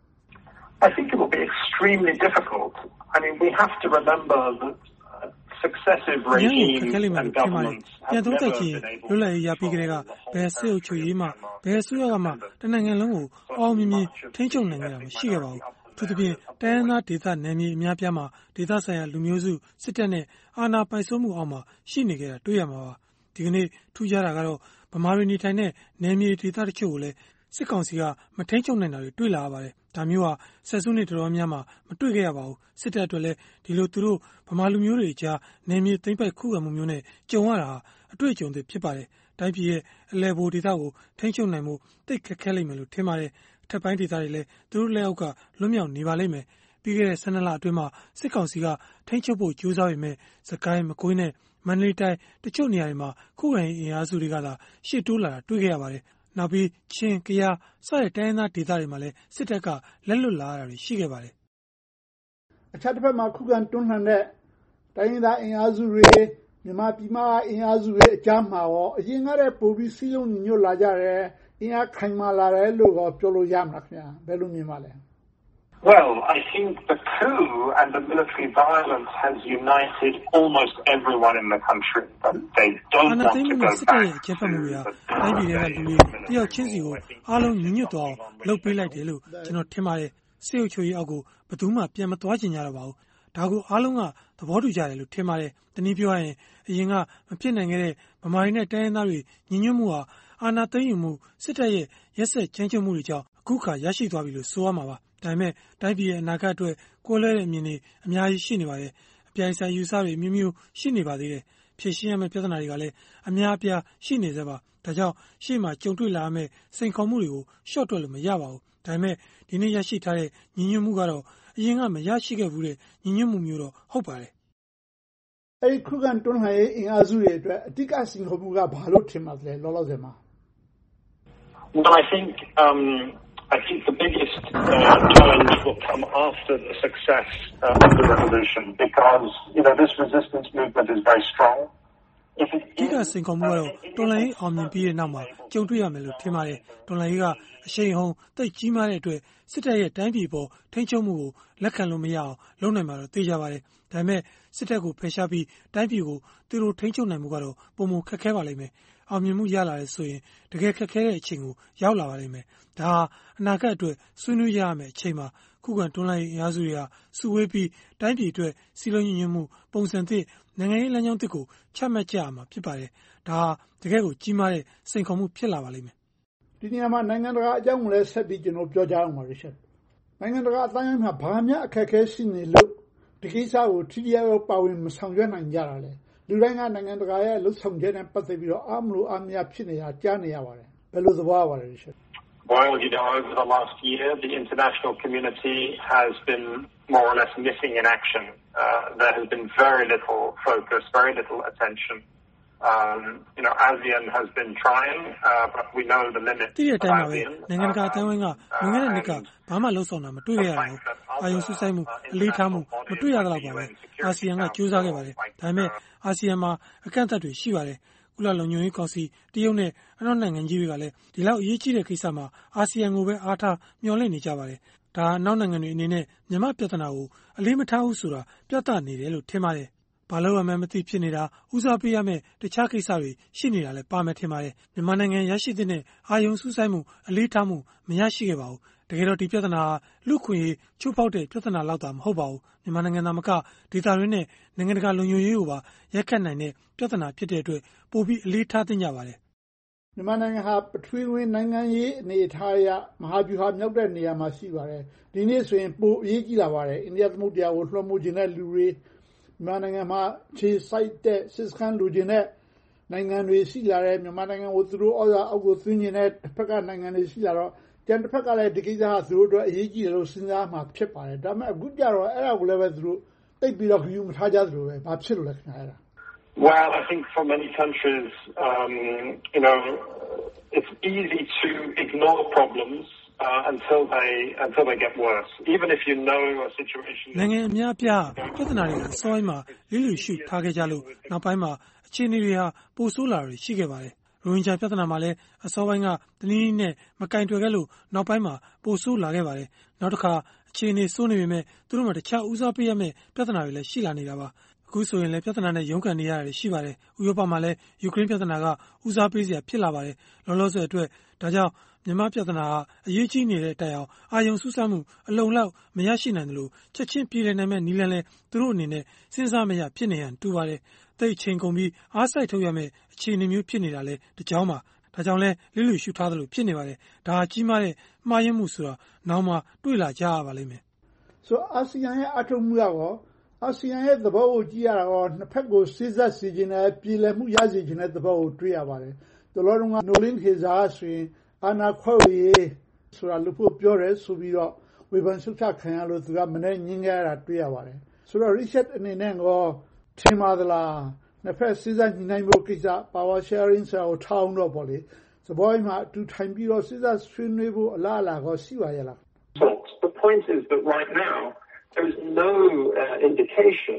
I think it will be extremely difficult. I mean, we have to remember that successive regimes and governments have never been able to
လွတ်လပ်ရေးရပြီးကြတဲ့ကဘယ်စစ်အုပ်ချုပ်ရေးမှဘယ်အစိုးရကမှတနိုင်ငံလုံးကိုအောင်မြင်မြင်ထိန်းချုပ်နိုင်ကြတာမရှိခဲ့ပါဘူး။သူတို့ပြင်တိုင်းရင်းသားဒေသနယ်မြေအများပြားမှာဒေသဆိုင်ရာလူမျိုးစုစစ်တပ်နဲ့အာဏာပိုင်စိုးမှုအောက်မှာရှိနေကြတာတွေ့ရမှာပါ။ဒီကနေ့ထူးခြားတာကတော့ဗမာတွေနေထိုင်တဲ့နယ်မြေဒေသတချို့ကိုလည်းစစ်ကောင်စီကမထိန်းချုပ်နိုင်တာတွေတွေ့လာရပါတယ်။ဒါမျိုးဟာဆက်စုနှစ်တော်တော်များများမတွေ့ခဲ့ရပါဘူး။စစ်တပ်အတွက်လည်းဒီလိုသူတို့ဗမာလူမျိုးတွေကြားနယ်မြေသိမ်းပိုက်ခုခံမှုမျိုးနဲ့ကြုံရတာအတွေ့အကြုံတွေဖြစ်ပါတယ်။တိုင်းပြည်ရဲ့အလဲဘိုဒေသကိုထိန်းချုပ်နိုင်မှုတိတ်ခက်ခဲလိမ့်မယ်လို့ထင်ပါတယ်။ထပ်ပိုင်းဒေသတွေလည်းသူတို့လက်အောက်ကလွတ်မြောက်နေပါလိမ့်မယ်။ပြီးခဲ့တဲ့12လအတွင်းမှာစစ်ကောင်စီကထိန်းချုပ်ဖို့ကြိုးစားပေမဲ့စကိုင်းမကွေးနဲ့မန္တလေးတိုင်းတချို့နေရာတွေမှာခုခံရေးအင်အားစုတွေကသာရှေ့တိုးလာတာတွေ့ခဲ့ရပါတယ်။နောက်ပြီးချင်းကယားစတဲ့တိုင်းရင်းသားဒေသတွေမှာလည်းစစ်တပ်ကလက်လွတ်လာရတာတွေရှိခဲ့ပါတယ်
။အခြားတစ်ဖက်မှာခုခံတွန်းလှန်တဲ့တိုင်းရင်းသားအင်အားစုတွေမြန်မာပြည်မှာအင်အားစုတွေအကြားမှာရောအရင်ကတည်းကပိုပြီးစည်းလုံးညီညွတ်လာကြတယ်အင်အားခိုင်မာလာတယ်လို့ပြောလို့ရမှာခင်ဗျာဘယ်လိုမြင်ပါလဲ။
Well, I think the coup and the military violence has united almost everyone in the country. But they don't want to go back to the
တိုင်းပြည်တွေကလူတွေတယောက်ချင်းစီကိုအားလုံးညီညွတ်သွားအောင်လုပ်ပေးလိုက်တယ်လို့ကျွန်တော်ထင်ပါတယ်။စစ်အုပ်ချုပ်ရေးအောက်ကိုဘယ်သူမှပြန်မသွားချင်ကြတော့ပါဘူး။ဒါကိုအားလုံးကသဘောတူကြတယ်လို့ထင်ပါတယ်။တနည်းပြောရရင်အရင်ကမဖြစ်နိုင်ခဲ့တဲ့ဗမာတွေနဲ့တိုင်းရင်းသားတွေညီညွတ်မှုဟာအာဏာသိမ်းယူမှုစစ်တပ်ရဲ့ရက်စက်ကြမ်းကြုတ်မှုတွေကြောင့်အခုခါရရှိသွားပြီလို့ဆိုရမှာပါ။ဒါပေမဲ့တိုင်းပြည်ရဲ့အနာဂတ်အတွက်ကိုယ်လဲတဲ့အမြင်တွေအများကြီးရှိနေပါတယ်။အပြိုင်ဆိုင်ယူဆတွေအမျိုးမျိုးရှိနေပါသေးတယ်။ဖြေရှင်းရမယ့်ပြဿနာတွေကလည်းအများအပြားရှိနေသေးပါ။ဒါကြောင့်ရှေ့မှာကြုံတွေ့လာမယ့်စိန်ခေါ်မှုတွေကိုရှော့တွက်လို့မရပါဘူး။ဒါပေမဲ့ဒီနေ့ရရှိထားတဲ့ညီညွတ်မှုကတော့အရင်ကမရရှိခဲ့ဘူးတဲ့ညီညွတ်မှုမျိုးတော့ဟုတ်ပါတယ်
။အဲဒီခုခံတွန်းလှန်ရေးအင်အားစုတွေအတွက်အဓိကစိန်ခေါ်မှုကဘာလို့ထင်ပါသလဲလောလောဆယ်မှာ
Well, I think the biggest challenge will come after the success of the revolution, because this resistance movement is very strong.
ဒီကစင်ကောမှုကတော့တော်လှန်ရေးအောင်မြင်ပြီးတဲ့နောက်မှာကြုံတွေ့ရမယ်လို့ထင်ပါတယ်တော်လှန်ရေးကအရှိန်အဟုန်တိတ်ကြီးမားတဲ့အတွက်စစ်တပ်ရဲ့တိုင်းပြည်ပေါ်ထိန်းချုပ်မှုကိုလက်ခံလို့မရအောင်လုပ်နိုင်မှာတော့သိကြပါတယ်ဒါပေမဲ့စစ်တပ်ကိုဖယ်ရှားပြီးတိုင်းပြည်ကိုသူတို့ထိန်းချုပ်နိုင်မှုကတော့ပုံမှန်ခက်ခဲပါလိမ့်မယ်အောင်မြင်မှုရလာတဲ့ဆိုရင်တကယ်ခက်ခဲတဲ့အချိန်ကိုရောက်လာပါလိမ့်မယ်ဒါဟာအနာဂတ်အတွက်ဆွေးနွေးရမယ့်အချိန်မှာခုခံတွန်းလှန်ရေးအင်အားစုတွေကစုဝေးပြီးတိုင်းပြည်အတွက်စီးလုံးညွှန်မှုပုံစံသစ်နိုင်ငံရေးလမ်းကြောင်းသစ်ကိုချမှတ်ကြရမှာဖြစ်ပါတယ်ဒါဟာတကယ်ကိုကြီးမားတဲ့စိန်ခေါ်မှုဖြစ်လာပါလိမ့်မယ်
ဒီနေရာမှာနိုင်ငံတကာအကြောင်းကိုလည်းဆက်ပြီးကျွန်တော်ပြောကြအောင်ပါရရှက်နိုင်ငံတကာအတိုင်းအမှာဘာမှအခက်အခဲရှိနေလို့ဒီကိစ္စကိုထိထိရောက်ပါဝင်မဆောင်ရွက်နိုင်ကြတာလေလူတိုင်းကနိုင်ငံတကာရဲ့လှုပ်ဆောင်ချက်နဲ့ပတ်သက်ပြီးတော့အားမလို့အားမရဖြစ်နေတာကြားနေရပါတယ်ဘယ်လိုသဘောရပါလဲရှက်
Well, over the last year, the international community has been more or less missing in action. There has been very little focus, very little attention. ASEAN has been trying, but we know the limits of ASEAN.
နိုင်ငံတကာအတိုင်းအဝိုင်းကငွေနဲ့နှစ်ကဘာမှလှုပ်ဆောင်တာမတွေ့ရဘူး။အာယုံစုဆိုင်မှုအလေးထားမှုမတွေ့ရတော့ပါဘူး။အာဆီယံကကြိုးစားခဲ့ပါတယ်။ဒါပေမဲ့အာဆီယံမှာအကန့်အသတ်တွေရှိပါတယ်။ကုလလုံခြုံရေးကောင်စီတရုတ်နဲ့အနောက်နိုင်ငံကြီးတွေကလည်းဒီလောက်အရေးကြီးတဲ့ကိစ္စမှာအာဆီယံကိုပဲအားထားမျှော်လင့်နေကြပါတယ်။ဒါအနောက်နိုင်ငံတွေအနေနဲ့မြန်မာပြဿနာကိုအလေးမထားဘူးဆိုတာပြသနေတယ်လို့ထင်ပါတယ်။ဘာလို့အမှန်မသိဖြစ်နေတာဦးစားပေးရမယ့်တခြားကိစ္စတွေရှိနေတာလည်းပါမယ်ထင်ပါတယ်။မြန်မာနိုင်ငံရရှိတဲ့အာယုံစုဆိုင်မှုအလေးထားမှုမရရှိခဲ့ပါဘူး။တကယ်တော့ဒီပြဿနာလူခွင့်ရေးချိုးဖောက်တဲ့ပြဿနာလောက်တာမဟုတ်ပါဘူး။မြန်မာနိုင်ငံသားမကဒေသတွင်းနဲ့နိုင်ငံတကာလုံခြုံရေးကိုပါရက်ခတ်နိုင်တဲ့ပြဿနာဖြစ်တဲ့အတွက်ပိုပြီးအလေးထားသင့်ကြပါတယ်
။မြန်မာနိုင်ငံဟာပထဝီဝင်နိုင်ငံရေးအနေအထားအရမဟာဗျူဟာမြောက်တဲ့နေရာမှာရှိပါတယ်။ဒီနေ့ဆိုရင်ပိုအရေးကြီးလာပါတယ်။အိန္ဒိယသမုဒ္ဒရာကိုလွှမ်းမိုးခြင်းတဲ့လူတွေမြန်မာနိုင်ငံမှာခြေစိုက်တဲ့စစ်စခန်းလူချင်းတဲ့နိုင်ငံတွေရှိလာတဲ့မြန်မာနိုင်ငံကိုသူတို့ဩဇာအောက်ကိုသွင်းနေတဲ့တစ်ဖက်ကနိုင်ငံတွေရှိလာတော့ကျန်တစ်ဖက်ကလည်းဒီကိစ္စဟာသူတို့အတွက်အရေးကြီးတယ်လို့စဉ်းစားမှဖြစ်ပါတယ်ဒါပေမဲ့အခုကြတော့အဲ့ဒါကိုလည်းပဲသူတို့သိပြီးတော့ယူမထားကြသလိုပဲဘာဖြစ်လို့လဲခင်ဗျာအဲ့ဒါ
Well, I think for many countries, it's easy to ignore problems until they get worse. Even if you know a situation.
နိုင်ငံအများပြပြဿနာတွေအစောပိုင်းမှာလိလူရှုထားခဲ့ကြလို့နောက်ပိုင်းမှာအခြေအနေတွေဟာပိုဆိုးလာတွေရှိခဲ့ပါတယ်။ရိုဟင်ဂျာပြဿနာမှာလည်းအစောပိုင်းကတနည်းနည်းနဲ့မကင်တွယ်ခဲ့လို့နောက်ပိုင်းမှာပိုဆိုးလာခဲ့ပါတယ်။နောက်တစ်ခါအခြေအနေဆိုးနေပေမဲ့သူတို့မှတခြားဦးစားပေးရမယ့်ပြဿနာတွေလည်းရှိလာနေတာပါ။အခုဆိုရင်လည်းပြဿနာနဲ့ရုန်းကန်နေရတယ်ရှိပါတယ်။ဥရောပမှာလည်းယူကရိန်းပြဿနာကဦးစားပေးစရာဖြစ်လာပါတယ်။လောလောဆယ်အတွက်ဒါကြောင့်မြန်မာပြဿနာကအရေးကြီးနေတဲ့တိုင်အောင်အာယုံစုစမ်းမှုအလုံလောက်မရရှိနိုင်တယ်လို့ချက်ချင်းပြည်လည်နိုင်မဲ့နီလန်လဲသူတို့အနေနဲ့စဉ်းစားမရဖြစ်နေရန်တူပါတယ်။တိတ်ချိန်ကုန်ပြီးအားစိုက်ထုတ်ရမယ့်အခြေအနေမျိုးဖြစ်နေတာလဲတကြောင်ပါ။ဒါကြောင့်လဲလိလူရှုထားသလိုဖြစ်နေပါတယ်။ဒါကြီးမားတဲ့မှားယွင်းမှုဆိုတာနောက်မှတွေ့လာကြရပါလိမ့်မယ်
။ဆိုအာဆီယံရဲ့အထုံးမှုရောအာဆီယံရဲ့သဘောကိုကြည့်ရတော့နှစ်ဖက်ကိုစိစက်စီခြင်းနဲ့ပြည်လည်မှုရစေခြင်းတဲ့သဘောကိုတွေ့ရပါတယ်။တော်တော်ကနိုလင်းခေဇာဆိုရင်အာနာခွဲဝေဆိုတာလူဖို့ပြောတယ်ဆိုပြီးတော့ဝေဖန်ဆုတ်ချခံရလို့သူကမနေ့ညင်းခဲ့ရတာတွေ့ရပါတယ်ဆိုတော့ Richard အနေနဲ့ကောထင်ပါသလားနှစ်ဖက်စိစက်ညှိနှိုင်းဖို့ကိစ္စ power sharing ဆိုတာကိုထောင်းတော့ပေါ့လေသဘောအမှအတူထိုင်ပြီးတော့စိစက်ဆွေးနွေးဖို့အလားအလာကောရှိပါရဲ့လား
So the point is that right now there is no indication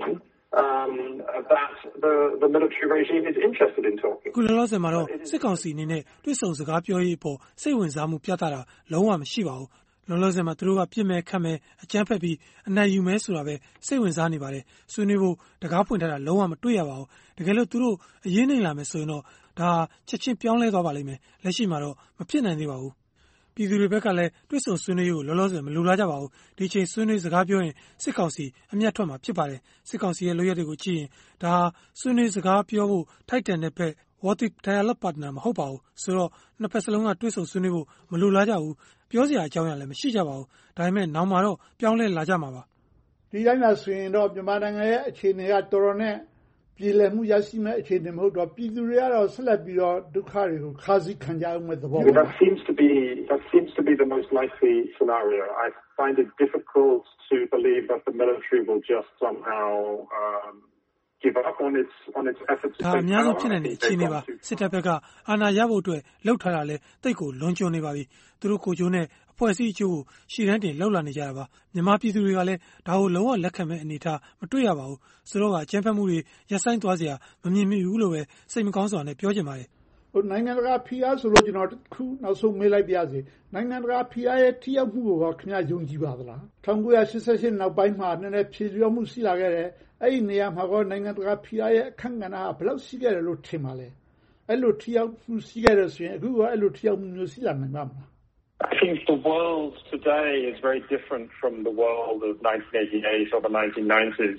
that the military regime is interested in talking.
ခုလောလောဆယ်မှာတော့စစ်ကောင်စီအနေနဲ့တွေ့ဆုံစကားပြောရေးအပေါ်စိတ်ဝင်စားမှုပြသတာလုံးဝမရှိပါဘူး။လောလောဆယ်မှာသူတို့ကပြစ်မဲ့ခတ်မဲ့အကြမ်းဖက်ပြီးအနိုင်ယူမဲ့ဆိုတာပဲစိတ်ဝင်စားနေပါတယ်။ဆွေးနွေးဖို့တကားဖွင့်ထားတာလုံးဝမတွေ့ရပါဘူး။တကယ်လို့သူတို့အရေးနိုင်လာမယ်ဆိုရင်တော့ဒါချက်ချင်းပြောင်းလဲသွားပါလိမ့်မယ်။လက်ရှိမှာတော့မဖြစ်နိုင်သေးပါဘူး။ပြည်သူတွေဘက်ကလည်းတွေ့ဆုံဆွေးနွေးရေးကိုလောလောဆယ်မလိုလားကြပါဘူးဒီချိန်ဆွေးနွေးစကားပြောရင်စစ်ကောင်စီအမျက်ထွက်မှာဖြစ်ပါတယ်စစ်ကောင်စီရဲ့လုပ်ရက်တွေကိုကြည့်ရင်ဒါဆွေးနွေးစကားပြောဖို့ထိုက်တန်တဲ့ဘက် what if dialogue partner မဟုတ်ပါဘူးဆိုတော့နှစ်ဖက်စလုံးကတွေ့ဆုံဆွေးနွေးဖို့မလိုလားကြဘူးပြောစရာအကြောင်းအရာလည်းမရှိကြပါဘူးဒါပေမဲ့နောက်မှာတော့ပြောင်းလဲလာကြမှာပါ
ဒီတိုင်းမှာဆိုရင်တော့မြန်မာနိုင်ငံရဲ့အခြေအနေကတော်တော်နဲ့ပြည်လည်မှုရရှိမဲ့အခြေအနေမဟုတ်တော့ပြည်သူတွေကတော့ဆက်လက်ပြီးတော့ဒုက္ခတွေကိုခါးစည်းခံကြအောင်မဲ့သဘောပါ
That seems to be the most likely scenario. I find it difficult to believe that the military will just somehow give up on its efforts to
take power. ဒါအများဆုံးဖြစ်နေတဲ့အခြေအနေပါစစ်တပ်ဘက်ကအာဏာရဖို့အတွက်လှုပ်ထားတာလဲတိတ်ကိုလွန်ကျွံနေပါပြီသူတို့ကိုကျိုးနဲ့အဖွဲ့အစည်းအချို့ကိုရှီတန်းတင်လှုပ်လာနေကြတာပါမြန်မာပြည်သူတွေကလည်းဒါကိုလုံးဝလက်ခံမဲ့အနေအထားမတွေ့ရပါဘူးဆိုတော့အကြမ်းဖက်မှုတွေရပ်ဆိုင်းသွားစရာမမြင်မိဘူးလို့ပဲစိတ်မကောင်းစွာနဲ့ပြောချင်ပါတယ်
နိုင်ငံတကာဖိအားဆိုလို့ကျွန်တော်ခုနောက်ဆုံးမေးလိုက်ပြစေနိုင်ငံတကာဖိအားရဲ့ထိရောက်မှုကိုခင်ဗျာယုံကြည်ပါသလား1988နောက်ပိုင်းမှာနည်းနည်းဖြည့်လျော်မှုရှိလာခဲ့တယ်အဲ့ဒီနေရာမှာကောနိုင်ငံတကာဖိအားရဲ့အခန့်ကဏ္ဍဘယ်လောက်ရှိခဲ့တယ်လို့ထင်ပါလဲအဲ့လိုထိရောက်မှုရှိခဲ့တယ်ဆိုရင်အခုကောအဲ့လိုထိရောက်မှုမျိုးရှိလာနိုင်ပါမလား
I think the world today is very different from the world of 1988 or the 1990s.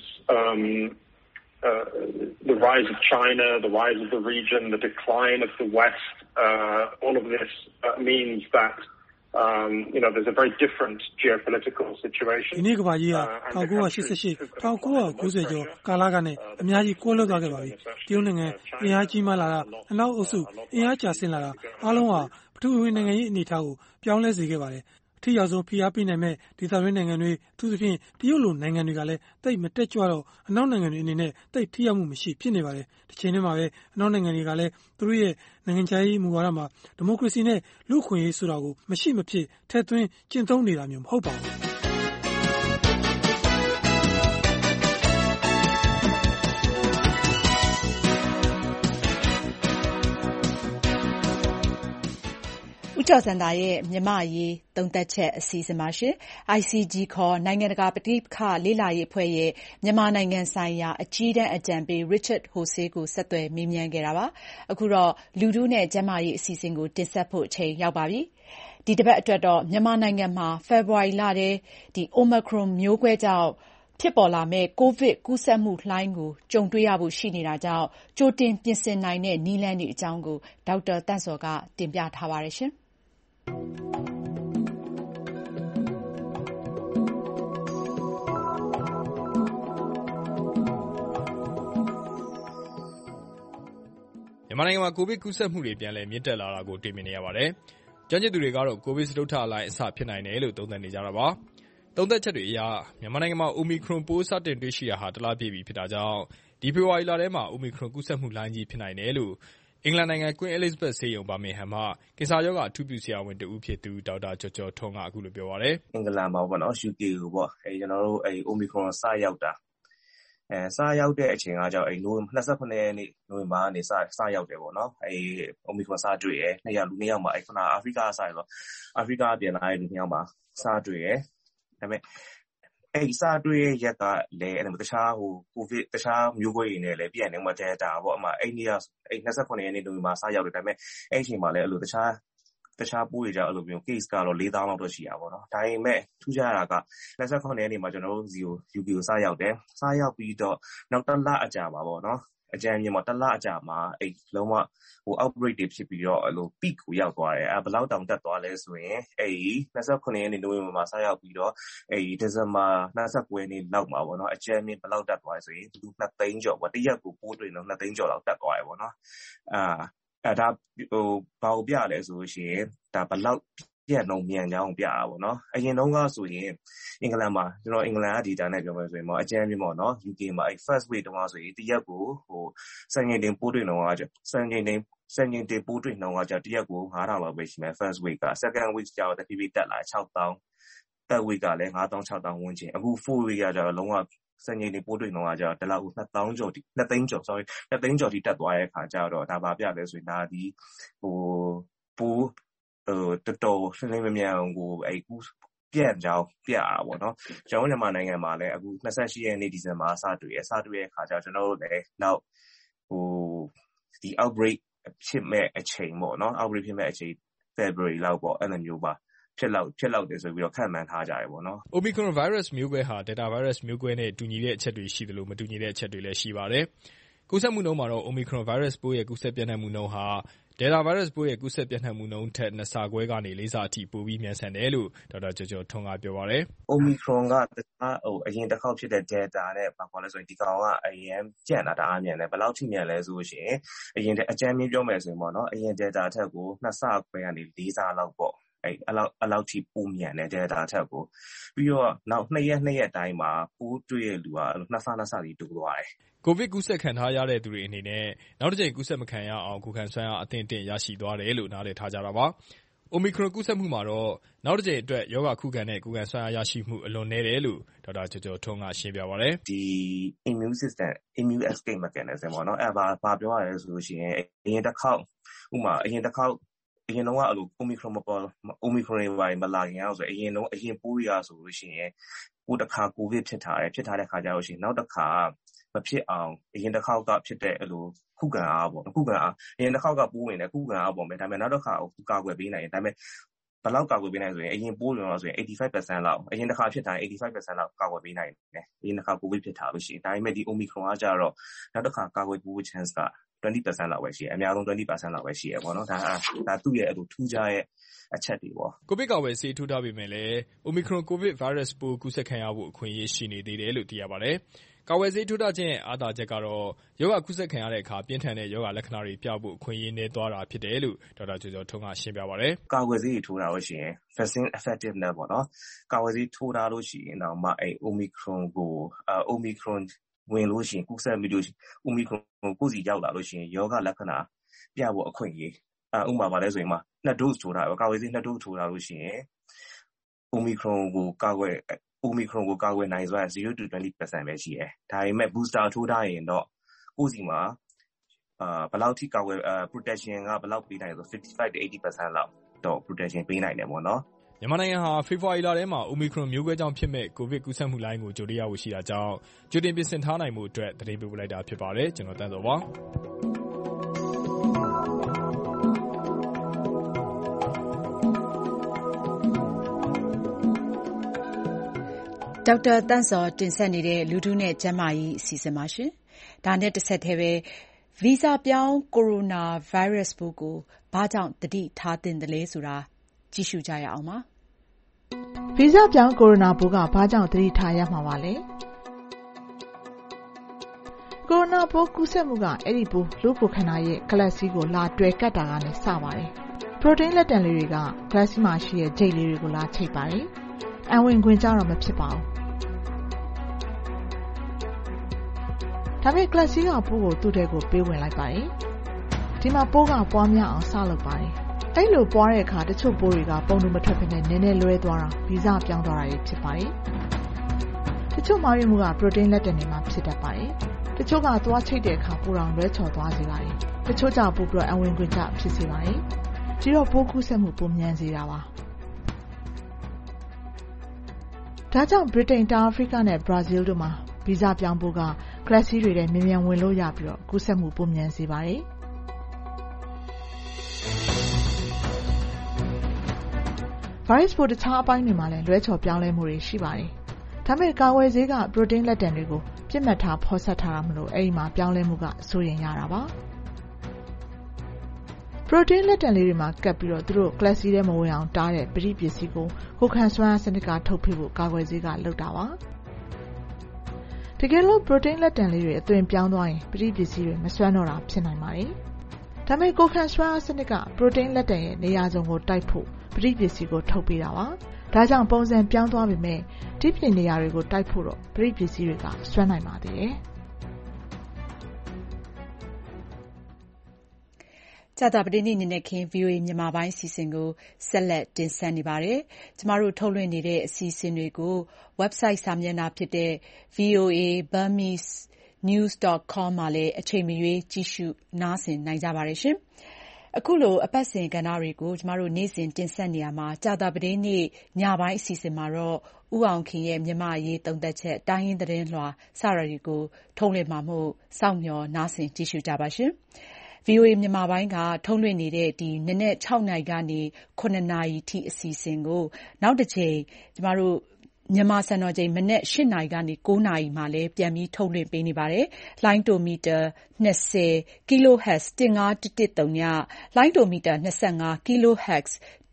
The rise of China, the rise of the region, the decline of the West, all of this means that there's a very different geopolitical situation.
ဒီနေ့ကမ္ဘာကြီးက1988 1990ကျော်ကာလကနေအများကြီးကွဲလွဲသွားခဲ့ပါပြီ။တရုတ်နိုင်ငံအင်အားကြီးမားလာတာအနောက်အုပ်စုအင်အားကျဆင်းလာတာအားလုံးဟာပထဝီနိုင်ငံရေးအနေအထားကိုပြောင်းလဲစေခဲ့ပါတယ်။အထူးရောက်ဆုံးဖိအားပေးနိုင်မဲ့ဒေသတွင်းနိုင်ငံတွေအထူးသဖြင့်တရုတ်လိုနိုင်ငံတွေကလည်းတိတ်မတက်ကြွတော့အနောက်နိုင်ငံတွေအနေနဲ့တိတ်ထိရောက်မှုမရှိဖြစ်နေပါတယ်။တစ်ချိန်တည်းမှာပဲအနောက်နိုင်ငံတွေကလည်းသူတို့ရဲ့နိုင်ငံခြားရေးမူဝါဒမှာဒီမိုကရေစီနဲ့လူ့အခွင့်အရေးဆိုတာကိုမရှိမဖြစ်ထည့်သွင်းကျင့်သုံးနေတာမျိုးမဟုတ်ပါဘူး။
ဦးကျော်စံသာရဲ့မြန်မာ့အရေးသုံးသပ်ချက်အစီအစဉ်ပါရှင်။ ICG ခေါ်နိုင်ငံတကာပဋိပက္ခလေ့လာရေးအဖွဲ့ရဲ့မြန်မာနိုင်ငံဆိုင်ရာအကြီးတန်းအကြံပေး Richard Horsey ကိုဆက်သွယ်မေးမြန်းခဲ့တာပါ။အခုတော့လူထုနဲ့ကျန်းမာရေးအစီအစဉ်ကိုတင်ဆက်ဖို့အချိန်ရောက်ပါပြီ။ဒီတစ်ပတ်အတွက်တော့မြန်မာနိုင်ငံမှာဖေဖော်ဝါရီလထဲဒီ Omicron မျိုးကွဲကြောင့်ဖြစ်ပေါ်လာမဲ့ကိုဗစ်ကူးစက်မှုလှိုင်းကိုကြုံတွေ့ရဖို့ရှိနေတာကြောင့်ကြိုတင်ပြင်ဆင်နိုင်တဲ့နည်းလမ်းတွေအကြောင်းကိုဒေါက်တာသန့်စောကတင်ပြထားပါတယ်ရှင်။
မြန်မာနိုင်ငံမှာကိုဗစ်ကူးစက်မှုတွေပြန်လည်မြင့်တက်လာတာကိုတွေ့မြင်နေရပါတယ်။ကျွမ်းကျင်သူတွေကတော့ကိုဗစ်စတုတ္ထလှိုင်းအစဖြစ်နိုင်တယ်လို့သုံးသပ်နေကြတာပါ။သုံးသပ်ချက်တွေအရမြန်မာနိုင်ငံမှာ Omicron ပိုးစတင်တွေ့ရှိတာဟာတစ်လပြည့်ပြီဖြစ်တာကြောင့်ဒီဖေဖော်ဝါရီလထဲမှာ Omicron ကူးစက်မှုလှိုင်းကြီးဖြစ်နိုင်တယ်လို့အင်္ဂလန်နိုင်ငံ Queen Elizabeth ဆေးရုံဘာမင်ဟမ်မှကင်ဆာရောဂါအထူးပြုဆရာဝန်တဦးဖြစ်သူဒေါက်တာကျော်ကျော်ထွန်းကအခုလိုပြောပါတယ်
။အင်္ဂလန်မှာပေါ့နော် UK ကိုပေါ့ကျွန်တော်တို့Omicron စရောက်တာစရောက်တဲ့အချိန်ကကြောင့်29ရက်နေ့နိုဝင်ဘာကနေစရောက်တယ်ပေါ့နော်Omicron စတွေ့ရယ်2ယောက်လူ2ယောက်မှာခုနအာဖရိကစရယ်ဆိုအာဖရိကပြန်လာတဲ့လူ2ယောက်မှာစတွေ့ရယ်ဒါပေမဲ့စတွေ့ရရက်ကလည်းတခြားကိုဗစ်တခြားမျိုးကွဲတွေနဲ့လည်းပြန်နေမှာDeltaပေါ့အမှ29ရက်နေ့နိုဝင်ဘာစရောက်တယ်ဒါပေမဲ့အဲ့အချိန်မှာလည်းအဲ့လိုတခြားပိုးတွေကြောင့်အဲ့လိုမျိုး case ကတော့ 4,000 လောက်တော့ရှိတာပေါ့နော်ဒါပေမဲ့ထူးခြားတာက29ရက်နေ့မှာကျွန်တော်တို့UK ကိုစရောက်တယ်စရောက်ပြီးတော့နောက်တစ်လအကြာမှာပေါ့နော်အကြမ်းမြင်မှာတစ်လအကြာမှာအဲ့လုံးဝoutbreak တွေဖြစ်ပြီးတော့အဲ့လို peak ကိုရောက်သွားတယ်ဘယ်လောက်တောင်တက်သွားလဲဆိုရင်အဲ့29ရက်နေ့နိုဝင်ဘာမှာစရောက်ပြီးတော့အဲ့ဒီဇင်ဘာ29ရက်နေ့လောက်မှာပေါ့နော်အကြမ်းမြင်ဘယ်လောက်တက်သွားလဲဆိုရင်2သိန်းကျော်ပေါ့တစ်ရက်ကိုပိုးတွေ့တော့2သိန်းကျော်လောက်တက်သွားတယ်ပေါ့နော်ဒါဘာကိုပြလဲဆိုရှင်ဒါဘယ်လောက်ပြည့်နှုံမြန်ကြောင်းပြတာပေါ့နော်အရင်တုန်းကဆိုရင်အင်္ဂလန်မှာကျွန်တော်အင်္ဂလန်က data နဲ့ပြောမယ်ဆိုရင်အကြမ်းမြင်ပေါ့နော် UK မှာအဲ့ first wave တုန်းကဆိုရင်တစ်ရက်ကိုစံချိန်တင်ပိုးတွေ့နှုန်းကစံချိန်တင်ပိုးတွေ့နှုန်းကတစ်ရက်ကို 5,000 လောက်ပဲရှိမယ် first wave က second wave ကျတော့တဖြည်းဖြည်းတက်လာ 6,000 third wave ကလည်း 5,000 6,000 ဝန်းကျင်အခု fourth wave ကကျတော့လုံးဝစံချိန်တင်ပိုးတွေ့နှုန်းကကျတော့တစ်လောက်ကို2သိန်းကျော်ထိတက်သွားတဲ့အခါကျတော့ဒါပါပြလဲဆိုရင်ဒါဒီပိုးတော်တော်ရှင်းလင်းမမြန်ကိုအဲ့ကူပြန်ကြောင်းပြတာပေါ့နော်ကျွန်တော်မြန်မာနိုင်ငံမှာလည်းအခု28ရက်နေ့ဒီဇင်ဘာစတွေ့တဲ့အခါကျတော့ကျွန်တော်တို့လည်းနောက်ဒီ outbreak ဖြစ်မဲ့အချိန်ပေါ့နော် outbreak ဖြစ်မဲ့အချိန် February လောက်ပေါ့အဲ့လိုမျိုးပါဖြစ်လောက်တယ်ဆိုပြီးတော့ခန့်မှန်းထားကြတယ်ပေါ့နော်
Omicron virus မျိုးကွဲဟာ Delta virus မျိုးကွဲနဲ့တူညီတဲ့အချက်တွေရှိသလိုမတူညီတဲ့အချက်တွေလည်းရှိပါတယ်ကူးစက်မှုနှုန်းမှာတော့ Omicron virus ပိုးရဲ့ကူးစက်ပြန့်နှံ့မှုနှုန်းဟာ Delta virus ပိုးရဲ့ကူးစက်ပြန့်နှံ့မှုနှုန်းထက်2ဆခွဲကနေ4ဆအထိပိုပြီးမြန်ဆန်တယ်လို့ဒေါက်တာကျော်ကျော်ထွန်းကပြောပါတယ်
။ Omicron ကတခြားအရင်တစ်ခေါက်ဖြစ်တဲ့ Delta နဲ့ဘာခေါ်လဲဆိုရင်ဒီကောင်ကအရင်ကြံ့တာတအားမြန်တယ်ဘယ်လောက်ထိမြန်လဲဆိုရှင်အရင်အကြမ်းမြင်ပြောမယ်ဆိုရင်ပေါ့နော်အရင် Delta ထက်ကို2ဆခွဲကနေ4ဆလောက်ပေါ့အဲ့လောက်ထိပိုမြန်တဲ့ Delta ထက်ကိုပြီးတော့နောက်2ရက်တိုင်းမှာပိုးတွေ့တဲ့လူကနှစ်ဆစီတိုးသွားတယ်
။ကိုဗစ်ကူးစက်ခံထားရတဲ့သူတွေအနေနဲ့နောက်တစ်ကြိမ်ကူးစက်မခံရအောင်ကိုယ်ခံစွမ်းအားအသင့်အတင့်ရရှိသွားတယ်လို့နားလည်ထားကြတာပါ။ Omicron ကူးစက်မှုမှာတော့နောက်တစ်ကြိမ်အတွက်ရောဂါခုခံတဲ့ကိုယ်ခံစွမ်းအားရရှိမှုအလွန်နည်းတယ်လို့ဒေါက်တာကျော်ကျော်ထွန်းကရှင်းပြပါတယ်
။ဒီ immune system immune escape mechanism ပေါ့နော်။ဘာပြောရလဲဆိုလို့ရှိရင်အရင်တစ်ခေါက်အရင်တော့ကOmicron မလာခင်အောင်ဆိုအရင်ပိုးရဆိုလို့ရှိရင်ကိုတစ်ခါကိုဗစ်ဖြစ်ထားတဲ့ခါကျလို့ရှိရင်နောက်တစ်ခါမဖြစ်အောင်အရင်တစ်ခေါက်ကဖြစ်တဲ့ခုခံအားပေါ့ခုခံအားအရင်တစ်ခေါက်ကပိုးဝင်တယ်ခုခံအားပေါ့မယ်ဒါပေမဲ့နောက်တစ်ခါကာကွယ်ပေးနိုင်တယ်ဒါပေမဲ့ဘယ်လောက်ကာကွယ်ပေးနိုင်ဆိုရင်အရင်ပိုးဝင်တော့ဆိုရင် 85% လောက်အရင်တစ်ခါဖြစ်တိုင်း 85% လောက်ကာကွယ်ပေးနိုင်တယ်အရင်တစ်ခါကိုဗစ်ဖြစ်ထားလို့ရှိရင်ဒါပေမဲ့ဒီ Omicron ကကြတော့နောက်တစ်ခါကာကွယ်ဖို့ chance က20% လောက်ပဲရှိတယ်အများဆုံး20% လောက်ပဲရှိတယ်ပေါ့နော်ဒါသူ့ရဲ့ထူးခြားရဲ့အချက်တွေပေါ့
ကိုဗစ်ကာကွယ်ဆေးထိုးထားပေမဲ့လည်း Omicron ကိုဗစ် virus ပိုးကူးစက်ခံရဖို့အခွင့်အရေးရှိနေသေးတယ်လို့သိရပါတယ်ကာကွယ်ဆေးထိုးထားခြင်းရဲ့အားသာချက်ကတော့ရောဂါကူးစက်ခံရတဲ့အခါပြင်းထန်တဲ့ရောဂါလက္ခဏာတွေပြဖို့အခွင့်အရေးနည်းသွားတာဖြစ်တယ်လို့ဒေါက်တာကျော်ကျော်ထွန်းကရှင်းပြပါတယ်
ကာကွယ်ဆေးထိုးထားလို့ရှိရင် vaccine effectiveness ပေါ့နော်ကာကွယ်ဆေးထိုးထားလို့ရှိရင်တော့မှOmicron ဝင်လို့ရှိရင်ကူးစက်ပြီးလို့ရှိရင် Omicron ကိုယ်စီရောက်လာလို့ရှိရင်ယောဂလက္ခဏာပြဖို့အခွင့်အရေးဥပမာပါလဲဆိုရင်မှ2 dose ထိုးထားကာကွယ်ဆေး2 dose ထိုးထားလို့ရှိရင်Omicron ကိုကာကွယ်နိုင်စွမ်း0 to 20% ပဲရှိတယ်ဒါပေမဲ့ booster ထိုးထားရင်တော့ကိုယ်စီမှာဘယ်လောက်ထိကာကွယ် protection ကဘယ်လောက်ပေးနိုင်ဆို55 to 80% လောက်တော့ protection ပေးနိုင်တယ်ပေါ့နော်
မြန်မာနိုင်ငံဟာဖေဖော်ဝါရီလထဲမှာ Omicron မျိုးကွဲကြောင့်ဖြစ်မဲ့ကိုဗစ်ကူးစက်မှုလိုင်းကိုကြိုတင်ရဖို့ရှိတာကြောင့်ကြိုတင်ပြင်ဆင်ထားနိုင်မှုအတွက်သတင်းပေးပို့လိုက်တာဖြစ်ပါတယ်ကျွန်တော်တန်းစောပါ
ဒေါက်တာတန့်စောတင်ဆက်နေတဲ့လူထုနဲ့ကျန်းမာရေးအစီအစဉ်ပါရှင်။ဒါနဲ့တစ်ဆက်တည်းပဲဗီဇပြောင်းကိုရိုနာဗိုင်းရပ်စ်ပိုးကိုဘာကြောင့်သတိထားသင့်တယ်လဲဆိုတာကြည့်ရှုကြရအောင်ပါ
။ဗီဇပြောင်းကိုရိုနာပိုးကဘာကြောင့်သတိထားရမှာပါလဲ။ကိုရိုနာပိုးကူးစက်မှုကအဲ့ဒီပိုးလူကိုခန္ဓာရဲ့ကလပ်စီးကိုလာတွယ်ကပ်တာကနေစပါတယ်။ပရိုတိန်းလက်တံလေးတွေကကလပ်စီးမှာရှိတဲ့ဂျိတ်လေးတွေကိုလာချိတ်ပါတယ်။အဝင်ခွင်ကြတော့မဖြစ်ပါဘူး။ဒါပေမဲ့ကလပ်စီးကပိုးကိုသူ့ထဲကိုပေးဝင်လိုက်ပါတယ်။ဒီမှာပိုးကပွားများအောင်စလုပ်ပါတယ်။အဲ့လိုပွားတဲ့အခါတချို့ပိုးတွေကပုံတူမထွက်ဖြစ်နေနည်းနည်းလွဲသွားတာဗီဇပြောင်းသွားတာဖြစ်ပါတယ်။တချို့မာရီမှုကပရိုတိန်းလက်တံတွေမှာဖြစ်တတ်ပါတယ်။တချို့ကသွားချိတ်တဲ့အခါပိုးတော်လွဲချော်သွားစေပါတယ်။တချို့ကြပိုးပြီးတော့အဝင်ခွင်ကြဖြစ်စေပါတယ်။ဒီတော့ပိုးကူးစက်မှုပုံမြန်စေတာပါ။ဒါကြောင့်ဗြိတိန်တောင်အာဖရိကနဲ့ဘရာဇီးတို့မှာဗီဇပြောင်းပိုးကကလပ်စီးတွေထဲမြန်မြန်ဝင်လို့ရပြီးတော့ကူးစက်မှုပုံမြန်စေပါတယ်။ဗိုင်းရပ်စ်ပိုးတခြားအပိုင်းတွေမှာလည်းလွဲချော်ပြောင်းလဲမှုတွေရှိပါတယ်။ဒါပေမဲ့ကာဝယ်ဆေးကပရိုတိန်းလက်တံတွေကိုပြစ်မှတ်ထားဖော်ဆက်ထားတာမလို့အဲ့ဒီမှာပြောင်းလဲမှုကစိုးရိမ်ရတာပါ။ပရိုတိန်းလက်တံလေးတွေမှာကပ်ပြီးတော့သူတို့ကလပ်စီးထဲမဝင်အောင်တားတဲ့ပရိပစ္စည်းကိုကိုခံစွမ်းအားစနစ်ကထုတ်ပေးဖို့ကာကွယ်ဆေးကလုပ်တာပါ။တကယ်လို့ပရိုတိန်းလက်တံလေးတွေအသွင်ပြောင်းသွားရင်ပရိပစ္စည်းတွေမစွမ်းတော့တာဖြစ်နိုင်ပါတယ်။ဒါပေမဲ့ကိုခံစွမ်းအားစနစ်ကပရိုတိန်းလက်တံရဲ့နေရာစုံကိုတိုက်ဖို့ပရိပစ္စည်းကိုထုတ်ပေးတာပါ။ဒါကြောင့်ပုံစံပြောင်းသွားပေမဲ့ဒီပြင်နေရာတွေကိုတိုက်ဖို့တော့ပရိပစ္စည်းတွေကစွမ်းနိုင်ပါသေးတယ်။
ကြာသပတေးနေ့နေ့ခင်း VOA မြန်မာပိုင်းအစီအစဉ်ကိုဆက်လက်တင်ဆက်နေပါတယ်။ကျမတို့ထုတ်လွှင့်နေတဲ့အစီအစဉ်တွေကို website စာမျက်နှာဖြစ်တဲ့ voaburmese.news.com မှာလည်းအချိန်မရွေးကြည့်ရှုနားဆင်နိုင်ကြပါတယ်ရှင်။အခုလိုအပတ်စဉ်ကဏ္ဍတွေကိုကျမတို့နေ့စဉ်တင်ဆက်နေရမှာကြာသပတေးနေ့ညပိုင်းအစီအစဉ်မှာတော့ဦးအောင်ခင်ရဲ့မြန်မာအရေးသုံးသပ်ချက်တိုင်းရင်းသတင်းလွှာစတာတွေကိုထုတ်လွှင့်မှာမို့စောင့်မျှော်နားဆင်ကြည့်ရှုကြပါရှင်။ VOA မြန်မာပိုင်းကထုတ်လွှင့်နေတဲ့ဒီနနက်6နာရီကနေ9နာရီထိအစီအစဉ်ကိုနောက်တစ်ချိန်ကျမတို့မြန်မာစံတော်ချိန်မနက်8နာရီကနေ9နာရီမှာလည်းပြန်ပြီးထုတ်လွှင့်ပေးနေပါတယ်။လိုင်းတိုမီတာ20 kHz 15113ညလိုင်းတိုမီတာ25 kHz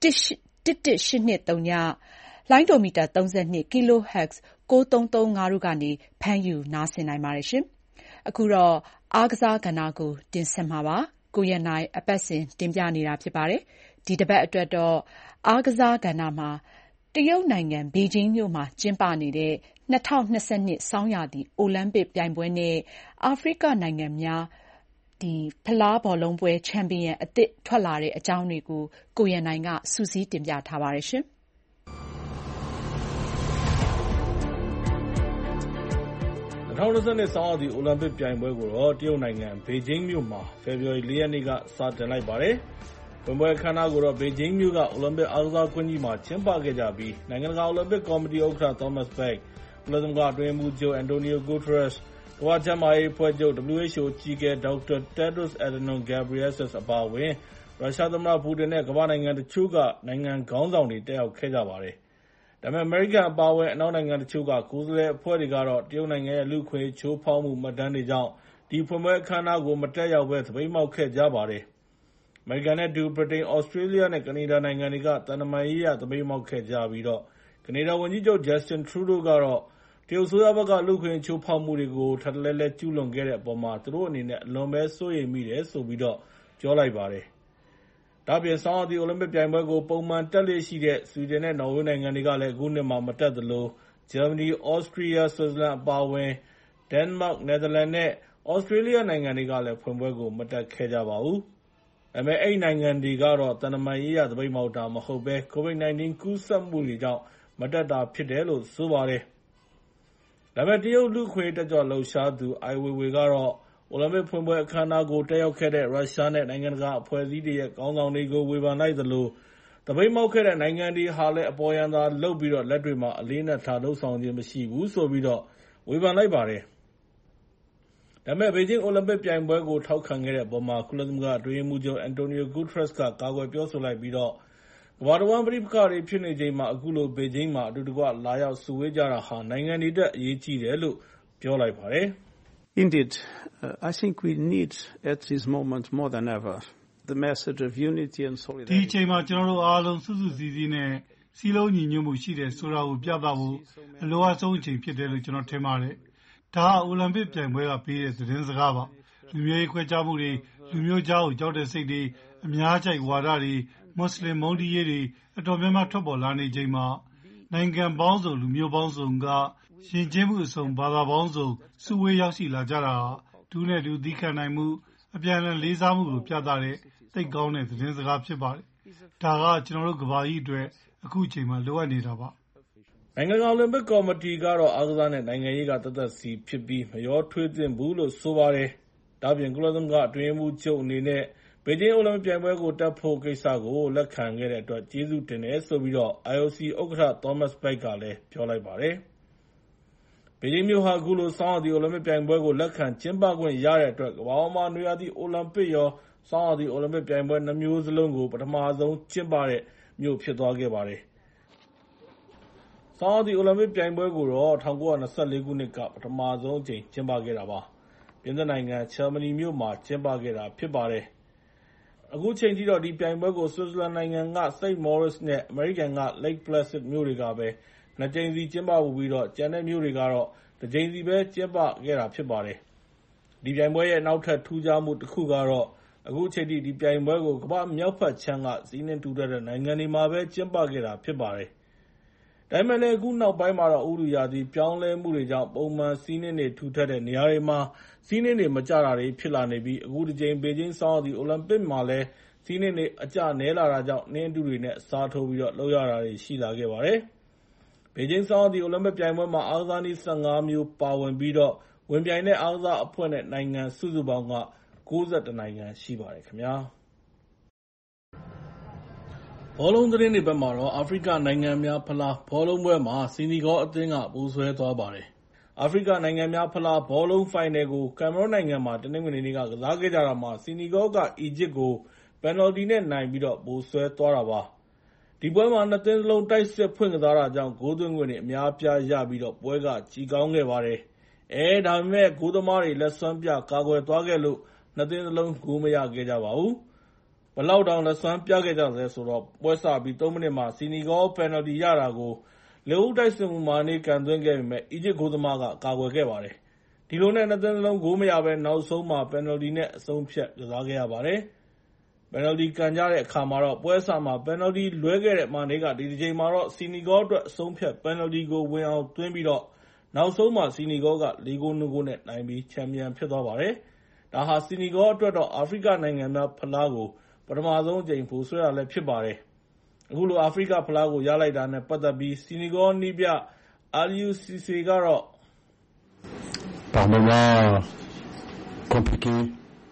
11823ညလိုင်းတိုမီတာ32 kHz 9335တို့ကနေဖမ်းယူနားဆင်နိုင်ပါတယ်ရှင်။အခုတော့အားကစားကဏ္ဍကိုတင်ဆက်မှာပါ။ကိုရနိုင်အပတ်စဉ်တင်ပြနေတာဖြစ်ပါတယ်။ဒီတစ်ပတ်အတွက်တော့အားကစားကဏ္ဍမှာတရုတ်နိုင်ငံဘေဂျင်းမြို့မှာကျင်းပနေတဲ့2022ဆောင်းရာသီအိုလံပစ်ပြိုင်ပွဲနဲ့အာဖရိကနိုင်ငံများဖလားဘောလုံးပွဲချန်ပီယံအသစ်ထွက်လာတဲ့အကြောင်းတွေကိုကိုရန်နိုင်ကစုစည်းတင်ပြထားပါတယ်။
2022ဆောင်းရာသီအိုလံပစ်ပြိုင်ပွဲကိုတော့တရုတ်နိုင်ငံဘေဂျင်းမြို့မှာဖေဖော်ဝါရီ 4 ရက်နေ့ကစတင်လိုက်ပါတယ်။ဖွင့်ပွဲအခမ်းအနားကိုတော့ဘေဂျင်းမြို့ကအိုလံပစ်အားကစားကွင်းကြီးမှာကျင်းပခဲ့ကြပြီးနိုင်ငံတကာအိုလံပစ်ကော်မတီဥက္ကဋ္ဌ Thomas Bach, ကုလသမဂ္ဂအတွင်းရေးမှူးချုပ် Antonio Guterres, ကမ္ဘာ့ကျန်းမာရေးအဖွဲ့ချုပ် WHO အကြီးအကဲ Dr. Tedros Adhanom Ghebreyesus အပါအဝင်ရုရှားသမ္မတပူတင်နဲ့ကမ္ဘာ့နိုင်ငံတချို့ကနိုင်ငံခေါင်းဆောင်တွေတက်ရောက်ခဲ့ကြပါတယ်။ဒါပေမဲ့အမေရိကန်အပါအဝင်အနောက်နိုင်ငံတချို့ကကိုယ်စားလှယ်အဖွဲ့တွေကတော့တရုတ်နိုင်ငံရဲ့လူ့အခွင့်အရေးချိုးဖောက်မှုမှတ်တမ်းတွေကြောင့်ဒီဖွင့်ပွဲအခမ်းအနားကိုမတက်ရောက်ဘဲသပိတ်မှောက်ခဲ့ကြပါတယ်။အမေရိကန်နဲ့အတူဗြိတိန်၊သြစတြေးလျနဲ့ကနေဒါနိုင်ငံတွေကသံတမန်ရေးအရသပိတ်မှောက်ခဲ့ကြပြီးကနေဒါဝန်ကြီးချုပ် Justin Trudeau ကတော့တရုတ်အစိုးရဘက်ကလူ့အခွင့်အရေးချိုးဖောက်မှုတွေကိုထပ်တလဲလဲကျူးလွန်ခဲ့တဲ့အပေါ်မှာသူတို့အနေနဲ့အလွန်ပဲစိုးရိမ်မိတယ်ဆိုပြီးပြောလိုက်ပါတယ်။ဒါ့အပြင်ဆောင်းရာသီအိုလံပစ်ပြိုင်ပွဲကိုပုံမှန်တက်လေ့ရှိတဲ့ဆွီဒင်နဲ့နော်ဝေးနိုင်ငံတွေကလည်းအခုနှစ်မှာမတက်သလိုဂျာမနီ၊သြစတြီးယား၊ဆွစ်ဇာလန်အပါအဝင်ဒိန်းမတ်၊နယ်သာလန်နဲ့သြစတြေးလျနိုင်ငံတွေကလည်းဖွင့်ပွဲကိုမတက်ခဲ့ကြပါဘူး။ဒါပေမဲ့အဲဒီနိုင်ငံတွေကတော့သံတမန်ရေးအရသပိတ်မှောက်တာမဟုတ်ဘဲ COVID-19 ကူးစက်မှုတွေကြောင့်မတက်တာဖြစ်တယ်လို့ဆိုပါတယ်။ဒါပေမဲ့တရုတ်လူ့အခွင့်အရေးတက်ကြွလှုပ်ရှားသူ Ai Weiwei ကတော့အိုလံပစ်ဖွင့်ပွဲအခမ်းအနားကိုတက်ရောက်ခဲ့တဲ့ရုရှားနဲ့နိုင်ငံတကာအဖွဲ့အစည်းတွေရဲ့ခေါင်းဆောင်တွေကိုဝေဖန်လိုက်သလိုသပိတ်မှောက်ခဲ့တဲ့နိုင်ငံတွေဟာလည်းအပေါ်ယံသာလုပ်ပြီးလက်တွေ့မှာအလေးအနက်ထားလုပ်ဆောင်ခြင်းမရှိဘူးဆိုပြီးဝေဖန်လိုက်ပါတယ်။ဒါပေမဲ့ဘေဂျင်းအိုလံပစ်ပြိုင်ပွဲကိုထောက်ခံခဲ့တဲ့အပေါ်မှာကုလသမဂ္ဂအတွင်းရေးမှူးချုပ် Antonio Guterres ကကာကွယ်ပြောဆိုလိုက်ပြီးကမ္ဘာတဝန်းပဋိပက္ခတွေဖြစ်နေချိန်မှာအခုလိုဘေဂျင်းမှာအတူတကွလာရောက်စုဝေးကြတာဟာနိုင်ငံတွေအတွက်အရေးကြီးတယ်လို့ပြောလိုက်ပါတယ်။
Indeed, I think we need at this moment more than ever the message of unity and solidarity.
ဒီအချိန်မှာကျွန်တော်တို့အားလုံးစုစုစည်းစည်းနဲ့စီးလုံးညီညွတ်မှုရှိတယ်ဆိုတာကိုပြသဖို့အလိုအဆုံးအချိန်ဖြစ်တယ်လို့ကျွန်တော်ထင်ပါတယ်။ဒါကအိုလံပစ်ပြိုင်ပွဲကပေးတဲ့သတင်းစကားပါ။လူမျိုးရေးခွဲခြားမှုတွေလူမျိုးကြားကိုကြောက်တဲ့စိတ်တွေအများကြိုက်ဝါဒတွေမွတ်စလင်မုန်းတီးရေးတွေအတော်များများထွက်ပေါ်လာနေချိန်မှာနိုင်ငံပေါင်းစုံလူမျိုးပေါင်းစုံကရှင်ကျင်းမှုအစုံဘာသာပေါင်းစုံစုဝေးရောက်ရှိလာကြတာဟာဒူးနဲ့ဒူးသီးခံနိုင်မှုအပြန်အလှန်လေးစားမှုကိုပြသတဲ့သိတ်ကောင်းတဲ့သတင်းစကားဖြစ်ပါတယ်။ဒါကကျွန်တော်တို့ကမ္ဘာကြီးအတွက်အခုချိန်မှာလိုအပ်နေတာပါ
။နိုင်ငံတကာအိုလံပစ်ကော်မတီကတော့အားကစားနဲ့နိုင်ငံရေးကသက်သက်စီဖြစ်ပြီးမရောထွေးသင့်ဘူးလို့ဆိုပါတယ်။ဒါ့အပြင်ကုလသမဂ္ဂအတွင်းရေးမှူးချုပ်အနေနဲ့ဘေဂျင်းအိုလံပစ်ပြိုင်ပွဲကိုတက်ဖို့ကိစ္စကိုလက်ခံခဲ့တဲ့အတွက်ကျေးဇူးတင်တယ်ဆိုပြီး IOC ဥက္ကဋ္ဌ Thomas Bach ကလည်းပြောလိုက်ပါတယ်။ဘေဂျင်းမြို့ဟာအခုလိုဆောင်းရာသီအိုလံပစ်ပြိုင်ပွဲကိုလက်ခံကျင်းပခွင့်ရတဲ့အတွက်ကမ္ဘာပေါ်မှာနွေရာသီအိုလံပစ်ရောဆောင်းရာသီအိုလံပစ်ပြိုင်ပွဲ2မျိုးစလုံးကိုပထမဆုံးကျင်းပတဲ့မြို့ဖြစ်သွားခဲ့ပါတယ်။ဆောင်းရာသီအိုလံပစ်ပြိုင်ပွဲကိုတော့1924ခုနှစ်ကပထမဆုံးအကြိမ်ကျင်းပခဲ့တာပါ။ပြင်သစ်နိုင်ငံဂျာမနီမြို့မှာကျင်းပခဲ့တာဖြစ်ပါတယ်။အခုချိန်ထိတော့ဒီပြိုင်ပွဲကိုဆွစ်ဇာလန်နိုင်ငံက St. Moritz နဲ့အမေရိကန်က Lake Placid မြို့တွေကပဲ2 ကြိမ်စီကျင်းပဖူးပြီးကျန်တဲ့မြို့တွေကတော့1 ကြိမ်စီပဲကျင်းပခဲ့တာဖြစ်ပါတယ်။ဒီပြိုင်ပွဲရဲ့နောက်ထပ်ထူးခြားမှုတစ်ခုကတော့အခုချိန်ထိဒီပြိုင်ပွဲကိုကမ္ဘာ့မြောက်ဘက်ခြမ်းကဇီးနှင်းထူထပ်တဲ့နိုင်ငံတွေမှာပဲကျင်းပခဲ့တာဖြစ်ပါတယ်။ဒါပေမဲ့လည်းအခုနောက်ပိုင်းမှာတော့ဥတုရာသီပြောင်းလဲမှုတွေကြောင့်ပုံမှန်ဇီးနှင်းတွေထူထပ်တဲ့နေရာတွေမှာဇီးနှင်းတွေမကျတာတွေဖြစ်လာနေပြီးအခုတစ်ကြိမ်ဘေဂျင်းဆောင်းရာသီအိုလံပစ်မှာလည်းဇီးနှင်းတွေအကျနည်းလာတာကြောင့်နှင်းအတုတွေနဲ့အစားထိုးပြီးလုပ်ရတာတွေရှိလာခဲ့ပါတယ်။ဘေဂျင်းဆောင်းရာသီအိုလံပစ်ပြိုင်ပွဲမှာအားကစားနည်း15မျိုးပါဝင်ပြီးဝင်ပြိုင်တဲ့အားကစားအဖွဲ့နဲ့နိုင်ငံစုစုပေါင်းက91နိုင်ငံရှိပါတယ်ခင်ဗျာ။ဘောလုံးသတင်းတွေဘက်မှာတော့အာဖရိကနိုင်ငံများဖလားဘောလုံးပွဲမှာစီနီဂေါအသင်းကပိုဆွဲသွားပါတယ်။အာဖရိကနိုင်ငံများဖလားဘောလုံးဖိုင်နယ်ကိုကင်မရွန်းနိုင်ငံမှာတနင်္ဂနွေနေ့ကကစားခဲ့ကြတာမှာစီနီဂေါကအီဂျစ်ကိုပယ်နယ်တီနဲ့နိုင်ပြီးပိုဆွဲသွားတာပါ။ဒီပွဲမှာ2 သင်းစလုံးတိုက်စစ်ဖွင့်ကစားတာကြောင့်ဂိုးသွင်းခွင့်တွေအများအပြားရပြီးပွဲကကြည်ကောင်းခဲ့ပါတယ်။ဒါပေမဲ့ဂိုးသမားတွေလက်စွမ်းပြကာကွယ်သွားခဲ့လို့2 သင်းစလုံးဂိုးမရခဲ့ကြပါဘူး။ဘယ်လောက်တောင်လက်စွမ်းပြခဲ့ကြသလဲဆိုတော့ပွဲစပြီး3 မိနစ်မှာစီနီဂေါပယ်နယ်တီရတာကိုလက်ဦးတိုက်စစ်မှူးမာနေကန်သွင်းခဲ့ပေမဲ့အီဂျစ်ဂိုးသမားကကာကွယ်ခဲ့ပါတယ်။ဒီလိုနဲ့2 သင်းစလုံးဂိုးမရဘဲနောက်ဆုံးမှာပယ်နယ်တီနဲ့အဆုံးဖြတ်ကစားခဲ့ရပါတယ်။ပယ်နယ်လ်တီကန်ကြတဲ့အခါမှာတော့ပွဲအစမှာပယ်နယ်လ်တီလွဲခဲ့တဲ့မာနေကဒီတစ်ချိန်မှာတော့စီနီဂေါအတွက်အဆုံးဖြတ်ပယ်နယ်လ်တီကိုဝင်အောင်သွင်းပြီးတော့နောက်ဆုံးမှာစီနီဂေါက4 ဂိုး 2 ဂိုးနဲ့နိုင်ပြီးချန်ပီယံဖြစ်သွားပါတယ်။ဒါဟာစီနီဂေါအတွက်တော့အာဖရိကနိုင်ငံများဖလားကိုပထမဆုံးအကြိမ်ဗိုလ်စွဲတာလည်းဖြစ်ပါတယ်။အခုလိုအာဖရိကဖလားကိုရလိုက်တာနဲ့ပတ်သက်ပြီးစီနီဂေါနည်းပြAliou Cisséကတော့
par moments compliqués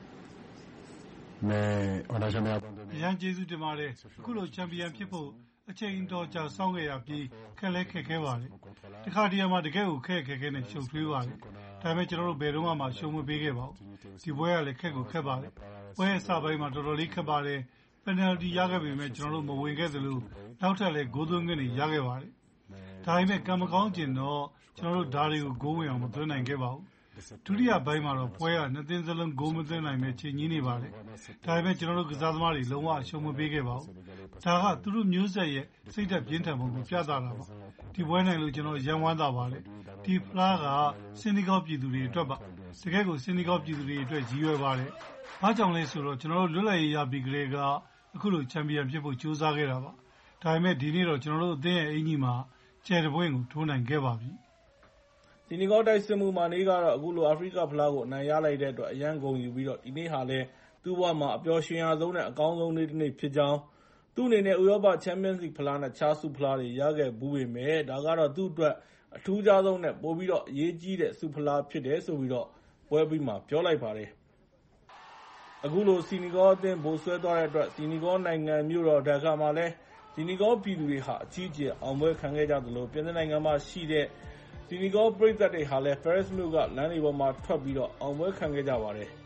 mais on n'a jamais abandonné
ရန်ကျေးဇူးတင်ပါတယ်အခုလိုချန်ပီယံဖြစ်ဖို့အချိန်တော်ကြာစောင့်ခဲ့ရပြီးခက်လဲခက်ခဲပါတယ်တခါတည်းမှာတကယ်ကိုခက်ခဲနဲ့ရှုပ်ထွေးပါတယ်ဒါပေမဲ့ကျွန်တော်တို့ဘယ်တော့မှရှုံးမပေးခဲ့ပါဘူးဒီပွဲကလည်းခက်ကိုခက်ပါတယ်ပွဲအစပိုင်းမှာတော်တော်လေးခက်ပါတယ်ပယ်နယ်လ်တီရခဲ့ပေမဲ့ကျွန်တော်တို့မဝင်ခဲ့သလိုနောက်ထပ်လည်းဂိုးသွင်းခွင့်တွေရခဲ့ပါတယ်ဒါပေမဲ့ကံမကောင်းကျင်တော့ကျွန်တော်တို့ဓာတ်တွေကိုဂိုးဝင်အောင်မသွင်းနိုင်ခဲ့ပါဘူးဒုတိယပိုင်းမှာတော့ပွဲကနှစ်သင်းစလုံးဂိုးမသွင်းနိုင်မဲ့ချိန်ကြီးနေပါတယ်ဒါပေမဲ့ကျွန်တော်တို့ကစားသမားတွေလုံးဝအရှုံးမပေးခဲ့ပါဘူးဒါကသူတို့မျိုးဆက်ရဲ့စိတ်ဓာတ်ပြင်းထန်ပုံကိုပြသတာပါဒီပွဲနိုင်လို့ကျွန်တော်ရန်ဝမ်းသာပါတယ်ဒီဖလားကစင်နီဂေါပြည်သူတွေအတွက်ပါတကယ်ကိုစင်နီဂေါပြည်သူတွေအတွက်ရည်ရွယ်ပါတယ်ဘာကြောင့်လဲဆိုတော့ကျွန်တော်တို့လွတ်လပ်ရေးရပြီးကလေးကအခုလိုချန်ပီယံဖြစ်ဖို့ကြိုးစားခဲ့တာပါဒါပေမဲ့ဒီနေ့တော့ကျွန်တော်တို့အသင်းရဲ့အင်ကြီးမှာကျယ်တပွင့်ကိုထိုးနိုင်ခဲ့ပါပြီ
စီနီဂေါတိုက်စစ်မှုမာနေကတော့အခုလိုအာဖရိကဖလားကိုအနိုင်ရလိုက်တဲ့အတွက်အရန်ဂုဏ်ယူပြီးတော့ဒီနေ့ဟာလည်းသူ့ဘဝမှာအပျော်ရွှင်ရဆုံးနဲ့အကောင်းဆုံးနေ့တစ်နေ့ဖြစ်ကြောင်းသူ့အနေနဲ့ဥရောပချန်ပီယံစ်လိဖလားနဲ့ခြားဆုဖလားတွေရခဲ့ဘူးပေမဲ့ဒါကတော့သူ့အတွက်အထူးခြားဆုံးနဲ့ပိုပြီးတော့အရေးကြီးတဲ့ဆုဖလားဖြစ်တယ်ဆိုပြီးတော့ပွဲပြီးမှပြောလိုက်ပါတယ်အခုလိုစီနီဂေါအသင်းဗိုလ်စွဲသွားတဲ့အတွက်စီနီဂေါနိုင်ငံမြို့တော်ဒါကာမှာလည်းစီနီဂေါပြည်သူတွေဟာအကြီးအကျယ်အောင်ပွဲခံခဲ့ကြသလိုပြင်သစ်နိုင်ငံမှာရှိတဲ့စီနီဂေါပရိသတ်တွေဟာလည်း Paris မြို့ကလမ်းတွေပေါ်မှာထွက်ပြီးတော့အောင်ပွဲခံခဲ့ကြပါတယ်။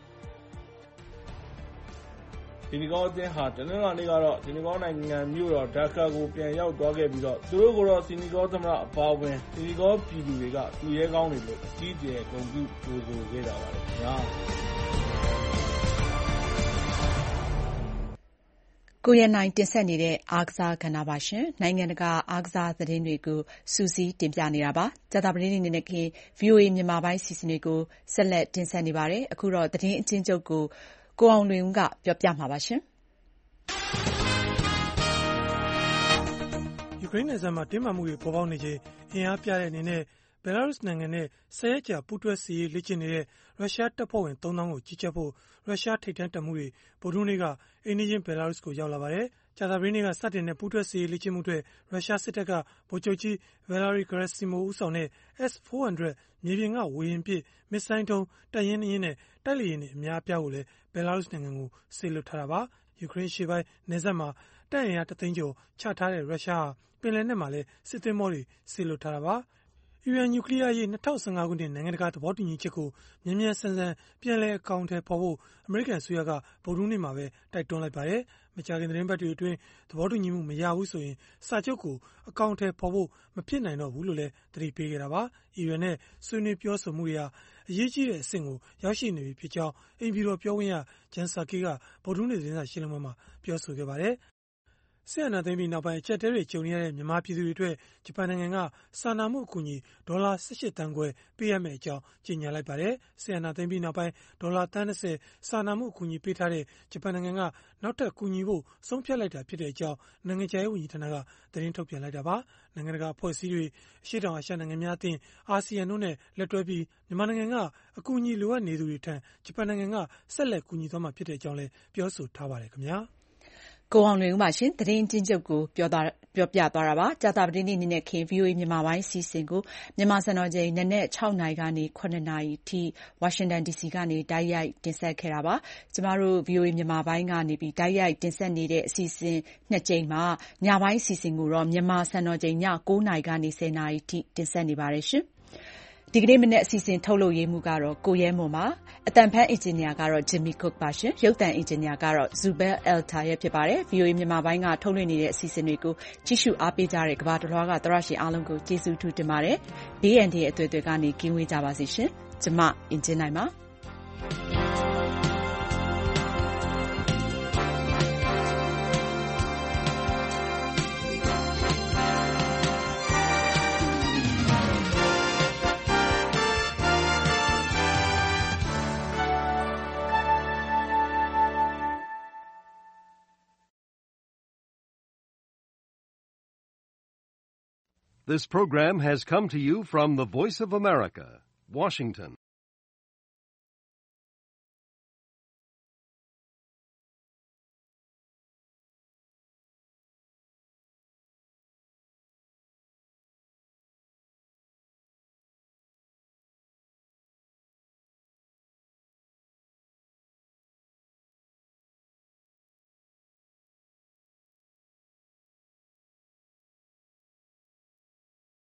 စီနီဂေါအသင်းဟာတနင်္လာနေ့ကတော့စီနီဂေါနိုင်ငံမြို့တော်ဒါကာကိုပြန်ရောက်သွားခဲ့ပြီးတော့သူတို့ကိုတော့စီနီဂေါသမ္မတအပါအဝင်စီနီဂေါပြည်သူတွေကသူရဲကောင်းတွေလို့အကြီးအကျယ်ဂုဏ်ပြုကြိုဆိုခဲ့ကြပါတယ်ခင်ဗျာ။
ကိုရနိုင်တင်ဆက်နေတဲ့အားကစားကဏ္ဍပါရှင်နိုင်ငံတကာအားကစားသတင်းတွေကိုစူးစီးတင်ပြနေတာပါကြာသပတေးနေ့နေ့ခင် VOA မြန်မာပိုင်းစီစဉ်တွေကိုဆက်လက်တင်ဆက်နေပါတယ်အခုတော့သတင်းအချင်းချုပ်ကိုအောင်လွင်ဦးကပြောပြမှာပါရှင်
ယူကရိန်းနယ်စပ်မှာတင်းမာမှုတွေပေါ်ပေါက်နေချိန်အင်အားပြတဲ့အနေနဲ့ဘယ်လာရုစ်နိုင်ငံနဲ့10 ရက်ကြာပူးတွဲစစ်ရေးလေ့ကျင့်နေတဲ့ရုရှားတပ်ဖွဲ့ဝင် 3000 ကိုကြီးကြပ်ဖို့ရုရှားထိပ်တန်းတပ်မှူးတွေဗုဒ္ဓဟူးနေ့ကအိမ်နီးချင်းဘယ်လာရုစ်ကိုရောက်လာပါတယ်။ကြာသပတေးနေ့ကစတင်တဲ့ပူးတွဲစစ်ရေးလေ့ကျင့်မှုတွေရုရှားစစ်တပ်ကဗိုလ်ချုပ်ကြီး Valery Gerasimov ဦးဆောင်တဲ့ S-400 မြေပြင်ကဝေဟင်ပစ်မစ်ဇိုင်းဒုံးတပ်ရင်းနှင်းနဲ့တိုက်လေယာဉ်တွေအများအပြားကိုလည်းဘယ်လာရုစ်နိုင်ငံကိုစေလွှတ်ထားတာပါ။ယူကရိန်းရှေ့ပိုင်းနယ်စပ်မှာတပ်အင်အား1 သိန်းကျော်ချထားတဲ့ရုရှားဟာပင်လယ်နက်မှာလည်းစစ်သင်္ဘောတွေစေလွှတ်ထားတာပါ။အီရန်နျူကလီးယားရေး2015 ခုနှစ်နိုင်ငံတကာသဘောတူညီချက်ကိုမြန်မြန်ဆန်ဆန်ပြန်လည်အကောင်အထည်ဖော်ဖို့အမေရိကန်အစိုးရကဗုဒ္ဓဟူးနေ့မှာပဲတိုက်တွန်းလိုက်ပါတယ်။မကြာခင်သတင်းပတ်တွေအတွင်းသဘောတူညီမှုမရဘူးဆိုရင်စာချုပ်ကိုအကောင်အထည်ဖော်ဖို့မဖြစ်နိုင်တော့ဘူးလို့လည်းသတိပေးခဲ့တာပါ။အီရန်နဲ့ဆွေးနွေးပြောဆိုမှုတွေဟာအရေးကြီးတဲ့အဆင့်ကိုရောက်ရှိနေပြီဖြစ်ကြောင်းအိမ်ဖြူတော်ပြောခွင့်ရဂျန်ဆာကီကဗုဒ္ဓဟူးနေ့သတင်းစာရှင်းလင်းပွဲမှာပြောဆိုခဲ့ပါတယ်။စစ်အာဏာသိမ်းပြီးနောက်ပိုင်းအကျပ်အတည်းတွေကြုံနေရတဲ့မြန်မာပြည်သူတွေအတွက်ဂျပန်နိုင်ငံကစာနာမှုအကူအညီဒေါ်လာ18 သန်းခွဲပေးအပ်မယ့်အကြောင်းကြေညာလိုက်ပါတယ်။စစ်အာဏာသိမ်းပြီးနောက်ပိုင်းဒေါ်လာသန်း20စာနာမှုအကူအညီပေးထားတဲ့ဂျပန်နိုင်ငံကနောက်ထပ်ကူညီဖို့ဆုံးဖြတ်လိုက်တာဖြစ်တဲ့အကြောင်းနိုင်ငံခြားရေးဝန်ကြီးဌာနကသတင်းထုတ်ပြန်လိုက်တာပါ။နိုင်ငံတကာအဖွဲ့အစည်းတွေအရှေ့တောင်အာရှနိုင်ငံများအသင်းအာဆီယံတို့နဲ့လက်တွဲပြီးမြန်မာနိုင်ငံကအကူအညီလိုအပ်နေသူတွေထံဂျပန်နိုင်ငံကဆက်လက်ကူညီသွားမှာဖြစ်တဲ့အကြောင်းလည်းပြောဆိုထားပါတယ်ခင်ဗျာ။
ကိုအောင်လွင်ဦးပါရှင်သတင်းအချင်းချုပ်ကိုပြောပြသွားတာပါကြာသပတေးနေ့နေ့ခင် VOA မြန်မာပိုင်းစီစဉ်ကိုမြန်မာစံတော်ချိန်နနက်6နာရီကနေ9နာရီထိဝါရှင်တန် DC ကနေတိုက်ရိုက်တင်ဆက်ခဲ့တာပါကျမတို့ VOA မြန်မာပိုင်းကနေပြီးတိုက်ရိုက်တင်ဆက်နေတဲ့အစီအစဉ်2ကြိမ်မှာညပိုင်းစီစဉ်ကိုတော့မြန်မာစံတော်ချိန်ည9နာရီကနေ10နာရီထိတင်ဆက်နေပါတယ်ရှင်ဒီကနေ့မနေ့အစီအစဉ်ထုတ်လုပ်ရေးမှုကတော့ကိုရဲမွန်ပါအတန်ဖန်အင်ဂျင်နီယာကတော့ Jimmy Cook ပါရှင်ရုပ်သံအင်ဂျင်နီယာကတော့ Zubel Alta ရဲ့ဖြစ်ပါတယ် VOA မြန်မာပိုင်းကထုတ်လွှင့်နေတဲ့အစီအစဉ်တွေကိုကြည့်ရှုအားပေးကြတဲ့ကမ္ဘာတစ်လွှားကသရရှင်အားလုံးကိုကျေးဇူးထူးတင်ပါတယ်ဘေးအန္တရာယ်အသွေးတွေကနေကင်းဝေးကြပါစေရှင်ကျမအင်ဂျင်နိုင်ပါ
This program has come to you from the Voice of America, Washington.